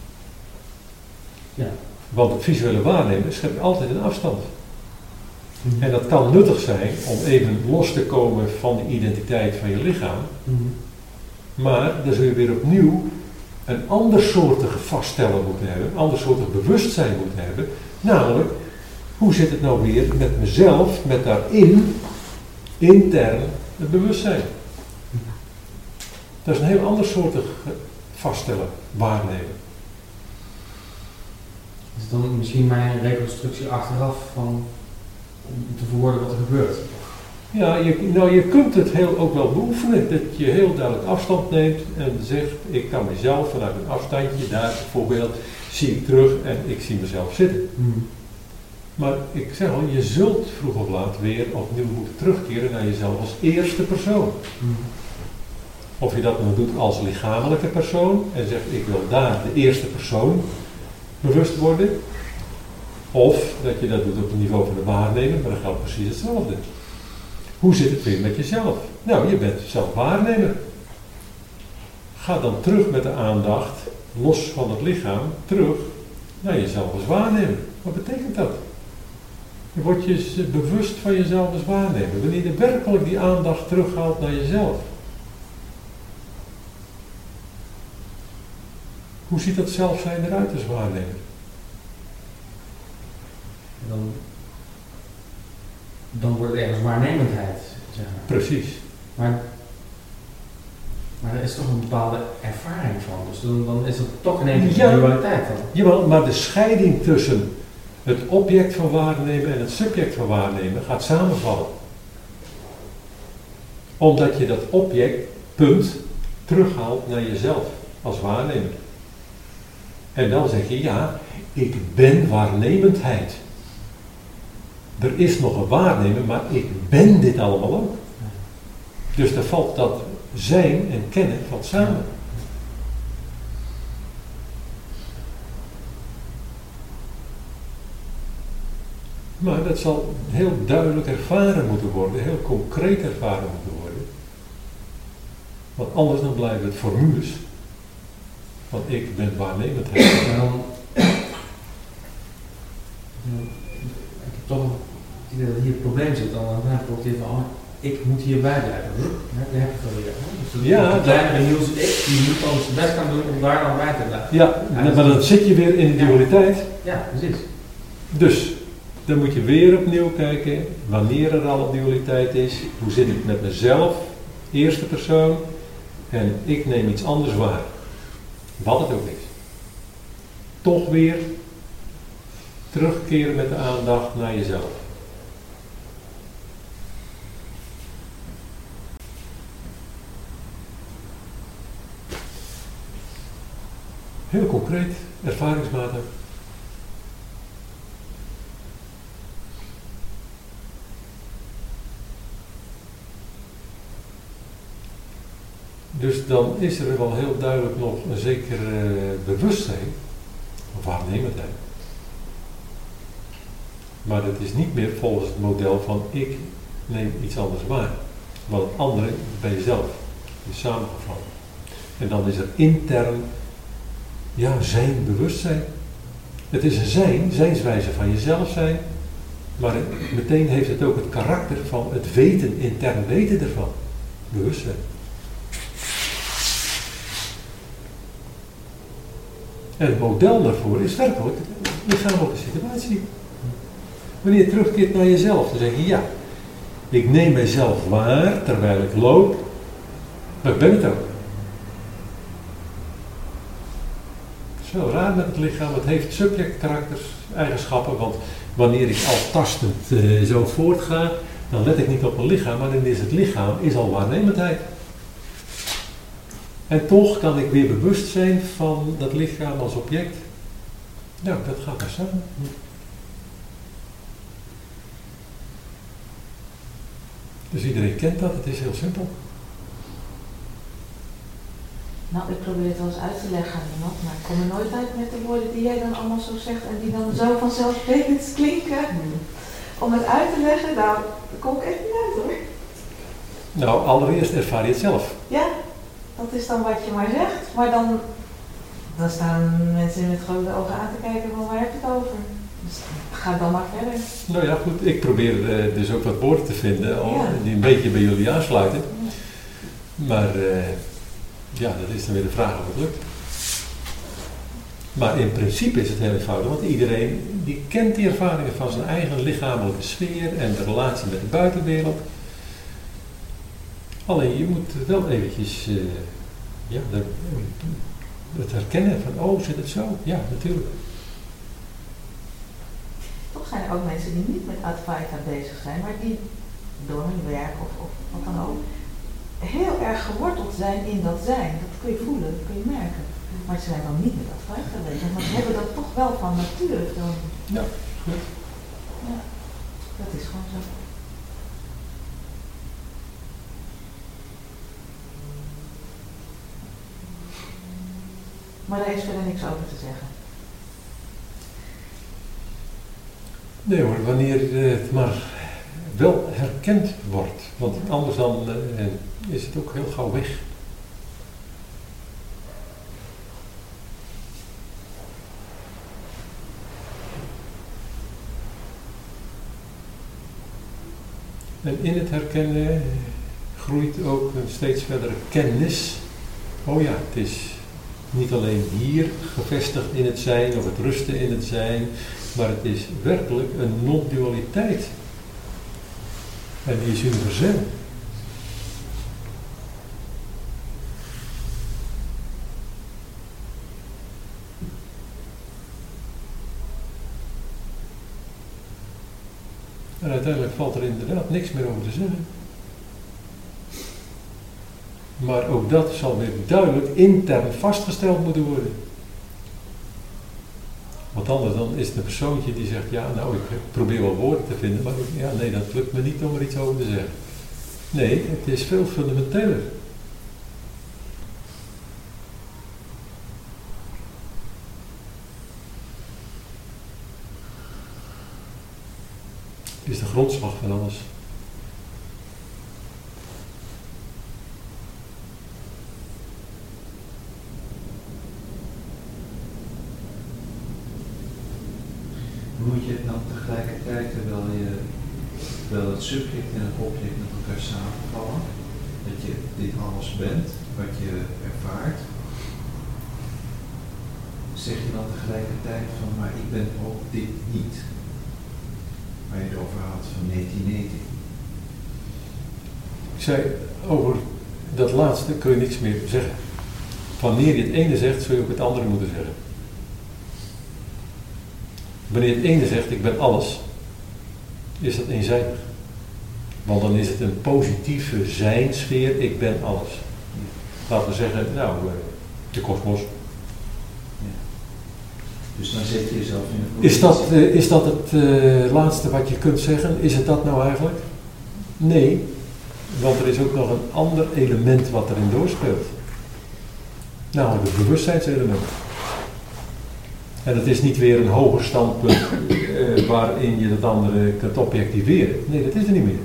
Ja. Want het visuele waarnemen schept altijd een afstand. Mm-hmm. En dat kan nuttig zijn om even los te komen van de identiteit van je lichaam. Mm-hmm. Maar dan zul je weer opnieuw een andersoortige vaststellen moeten hebben, een andersoortig bewustzijn moeten hebben. Namelijk, hoe zit het nou weer met mezelf, met daarin, intern, het bewustzijn. Dat is een heel andersoortig vaststellen, waarnemen. Is dan misschien mijn reconstructie achteraf van om te verwoorden wat er gebeurt? Ja, je, nou je kunt het heel ook wel beoefenen, dat je heel duidelijk afstand neemt en zegt, ik kan mezelf vanuit een afstandje, daar bijvoorbeeld, zie ik terug en ik zie mezelf zitten. Hmm. Maar ik zeg al, je zult vroeg of laat weer opnieuw moeten terugkeren naar jezelf als eerste persoon. Hmm. Of je dat nou doet als lichamelijke persoon en zegt, ik wil daar de eerste persoon bewust worden. Of dat je dat doet op het niveau van de waarnemer, maar dat geldt precies hetzelfde. Hoe zit het weer met jezelf? Nou, je bent zelf waarnemer. Ga dan terug met de aandacht, los van het lichaam, terug naar jezelf als waarnemer. Wat betekent dat? Je wordt je bewust van jezelf als waarnemer. Wanneer je werkelijk die aandacht terughaalt naar jezelf. Hoe ziet dat zelfzijn eruit als waarnemer? Dan, dan wordt het ergens waarnemendheid, zeg maar. Precies. Maar, maar er is toch een bepaalde ervaring van. Dus dan, dan is het toch ineens ja, een dualiteit van. Jawel, maar de scheiding tussen het object van waarnemen en het subject van waarnemen gaat samenvallen. Omdat je dat object, punt, terughaalt naar jezelf als waarnemer. En dan zeg je, ja, ik ben waarnemendheid. Er is nog een waarnemer, maar ik ben dit allemaal ook. Dus dan valt dat zijn en kennen valt samen. Maar dat zal heel duidelijk ervaren moeten worden, heel concreet ervaren moeten worden. Want anders dan blijven het formules. Want ik ben waarnemendheid. En dan, ik heb toch het idee dat hier het probleem zit. Dan heb ik ook het idee van, oh, ik moet hierbij blijven. Daar heb ik het alweer. Dus ja, de kleinere Niels en ik, die moet dan zijn best gaan doen om daar dan bij te blijven. Ja, ja, maar dan zit je weer in de dualiteit. Ja, precies. Dus, dan moet je weer opnieuw kijken, wanneer er al een dualiteit is, hoe zit het met mezelf, eerste persoon, en ik neem iets anders waar. Wat het ook is. Toch weer terugkeren met de aandacht naar jezelf. Heel concreet, ervaringsmatig. Dus dan is er wel heel duidelijk nog een zeker uh, bewustzijn, of waarnemendheid. Maar dat is niet meer volgens het model van ik neem iets anders waar. Want het andere bij jezelf is samengevallen. En dan is er intern, ja, zijn bewustzijn. Het is een zijn, zijnswijze van jezelf zijn. Maar het, meteen heeft het ook het karakter van het weten, intern weten ervan. Bewustzijn. En het model daarvoor is werkelijk de lichamelijke situatie. Wanneer je terugkeert naar jezelf, dan zeg je ja, ik neem mijzelf waar terwijl ik loop, maar ik ben het ook. Het is wel raar met het lichaam, het heeft subject karakters, eigenschappen, want wanneer ik al tastend uh, zo voortga, dan let ik niet op mijn lichaam, maar dan is het lichaam is al waarnemendheid. En toch kan ik weer bewust zijn van dat lichaam als object. Nou, dat gaat daar samen. Dus iedereen kent dat, het is heel simpel. Nou, ik probeer het wel eens uit te leggen aan iemand, maar ik kom er nooit uit met de woorden die jij dan allemaal zo zegt en die dan zo vanzelfsprekend klinken. Hmm. Om het uit te leggen, nou, daar kom ik echt niet uit hoor. Nou, allereerst ervaar je het zelf. Ja, dat is dan wat je maar zegt, maar dan, dan staan mensen met grote ogen aan te kijken van waar heb je het over? Dus ga dan maar verder. Nou ja, goed, ik probeer uh, dus ook wat woorden te vinden al, ja. die een beetje bij jullie aansluiten. Ja. Maar uh, ja, dat is dan weer de vraag of het lukt. Maar in principe is het heel eenvoudig, want iedereen die kent die ervaringen van zijn eigen lichamelijke sfeer en de relatie met de buitenwereld. Alleen je moet wel eventjes uh, ja, de, het herkennen van, oh, zit het zo? Ja, natuurlijk. Toch zijn er ook mensen die niet met Advaita bezig zijn, maar die door hun werk of, of wat dan ook, heel erg geworteld zijn in dat zijn. Dat kun je voelen, dat kun je merken. Maar ze zijn dan niet met Advaita bezig, maar ze hebben dat toch wel van nature. Dan. Ja, goed. Ja, dat is gewoon zo. Maar daar is verder niks over te zeggen. Nee hoor, wanneer het maar wel herkend wordt. Want anders dan uh, is het ook heel gauw weg. En in het herkennen groeit ook een steeds verdere kennis. Oh ja, het is niet alleen hier gevestigd in het zijn of het rusten in het zijn, maar het is werkelijk een non-dualiteit. En die is universeel. En uiteindelijk valt er inderdaad niks meer over te zeggen. Maar ook dat zal weer duidelijk intern vastgesteld moeten worden. Want anders dan is het een persoontje die zegt, ja nou ik probeer wel woorden te vinden, maar ja nee dat lukt me niet om er iets over te zeggen. Nee, het is veel fundamenteler. Het is de grondslag van alles. Moet je het dan tegelijkertijd, terwijl, je, terwijl het subject en het object met elkaar samenvallen, dat je dit alles bent, wat je ervaart, zeg je dan tegelijkertijd van, maar ik ben ook dit niet. Waar je het over had, van neti neti. Ik zei, over dat laatste kun je niks meer zeggen. Wanneer je het ene zegt, zul je ook het andere moeten zeggen. Wanneer het ene zegt, ik ben alles, is dat eenzijdig. Want dan is het een positieve zijnsfeer, ik ben alles. Laten we zeggen, nou, de kosmos. Ja. Dus dan zet je jezelf in een Is dat, uh, is dat het uh, laatste wat je kunt zeggen? Is het dat nou eigenlijk? Nee, want er is ook nog een ander element wat erin doorspeelt. Namelijk het bewustzijnselement. En het is niet weer een hoger standpunt uh, waarin je dat andere kunt objectiveren. Nee, dat is er niet meer.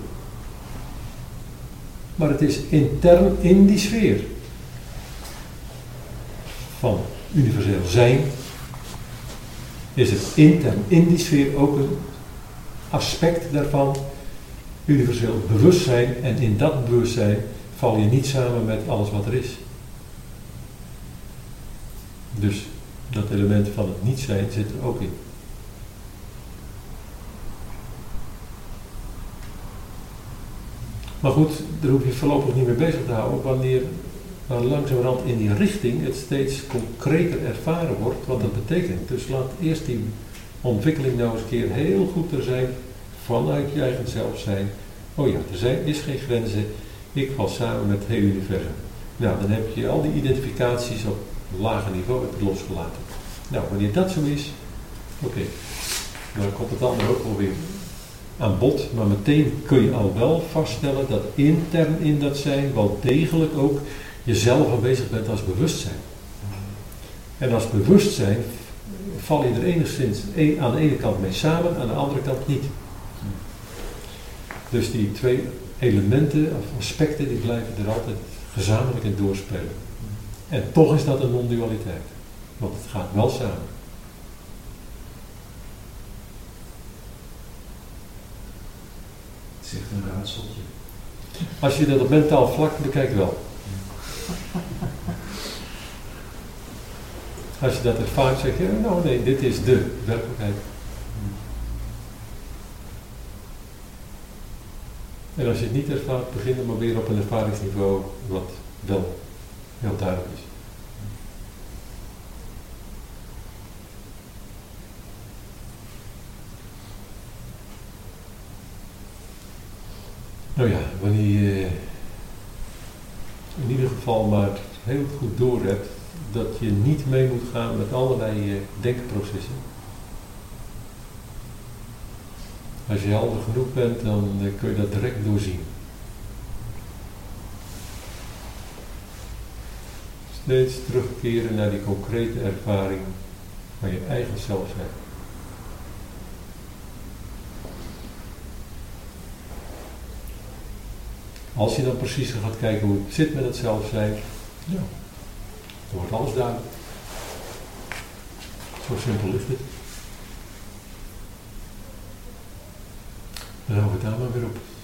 Maar het is intern in die sfeer van universeel zijn, is het intern in die sfeer ook een aspect daarvan, universeel bewustzijn, en in dat bewustzijn val je niet samen met alles wat er is. Dus dat element van het niet zijn zit er ook in. Maar goed, daar hoef je voorlopig niet mee bezig te houden, wanneer maar langzamerhand in die richting het steeds concreter ervaren wordt wat dat betekent. Dus laat eerst die ontwikkeling nou eens een keer heel goed er zijn vanuit je eigen zelf zijn. Oh ja, er zijn, is geen grenzen, ik val samen met het hele universum. Nou, dan heb je al die identificaties op lager niveau heb je losgelaten. Nou, wanneer dat zo is, oké, okay, dan komt het andere ook wel weer aan bod, maar meteen kun je al wel vaststellen dat intern in dat zijn wel degelijk ook jezelf aanwezig bent als bewustzijn. En als bewustzijn val je er enigszins aan de ene kant mee samen, aan de andere kant niet. Dus die twee elementen of aspecten die blijven er altijd gezamenlijk in doorspelen. En toch is dat een non-dualiteit, want het gaat wel samen. Het is echt een raadseltje. Als je dat op mentaal vlak bekijkt wel. Als je dat ervaart, zeg je, nou nee, dit is de werkelijkheid. En als je het niet ervaart, begin dan maar weer op een ervaringsniveau wat wel heel duidelijk is. Nou ja, wanneer je in ieder geval maar heel goed door hebt dat je niet mee moet gaan met allerlei uh, denkprocessen. Als je helder genoeg bent, dan uh, kun je dat direct doorzien. Steeds terugkeren naar die concrete ervaring van je eigen zelf zijn. Als je dan precies gaat kijken hoe het zit met het zelf zijn, ja, dan wordt alles duidelijk. Zo simpel is het. Dan houden we het daar maar weer op.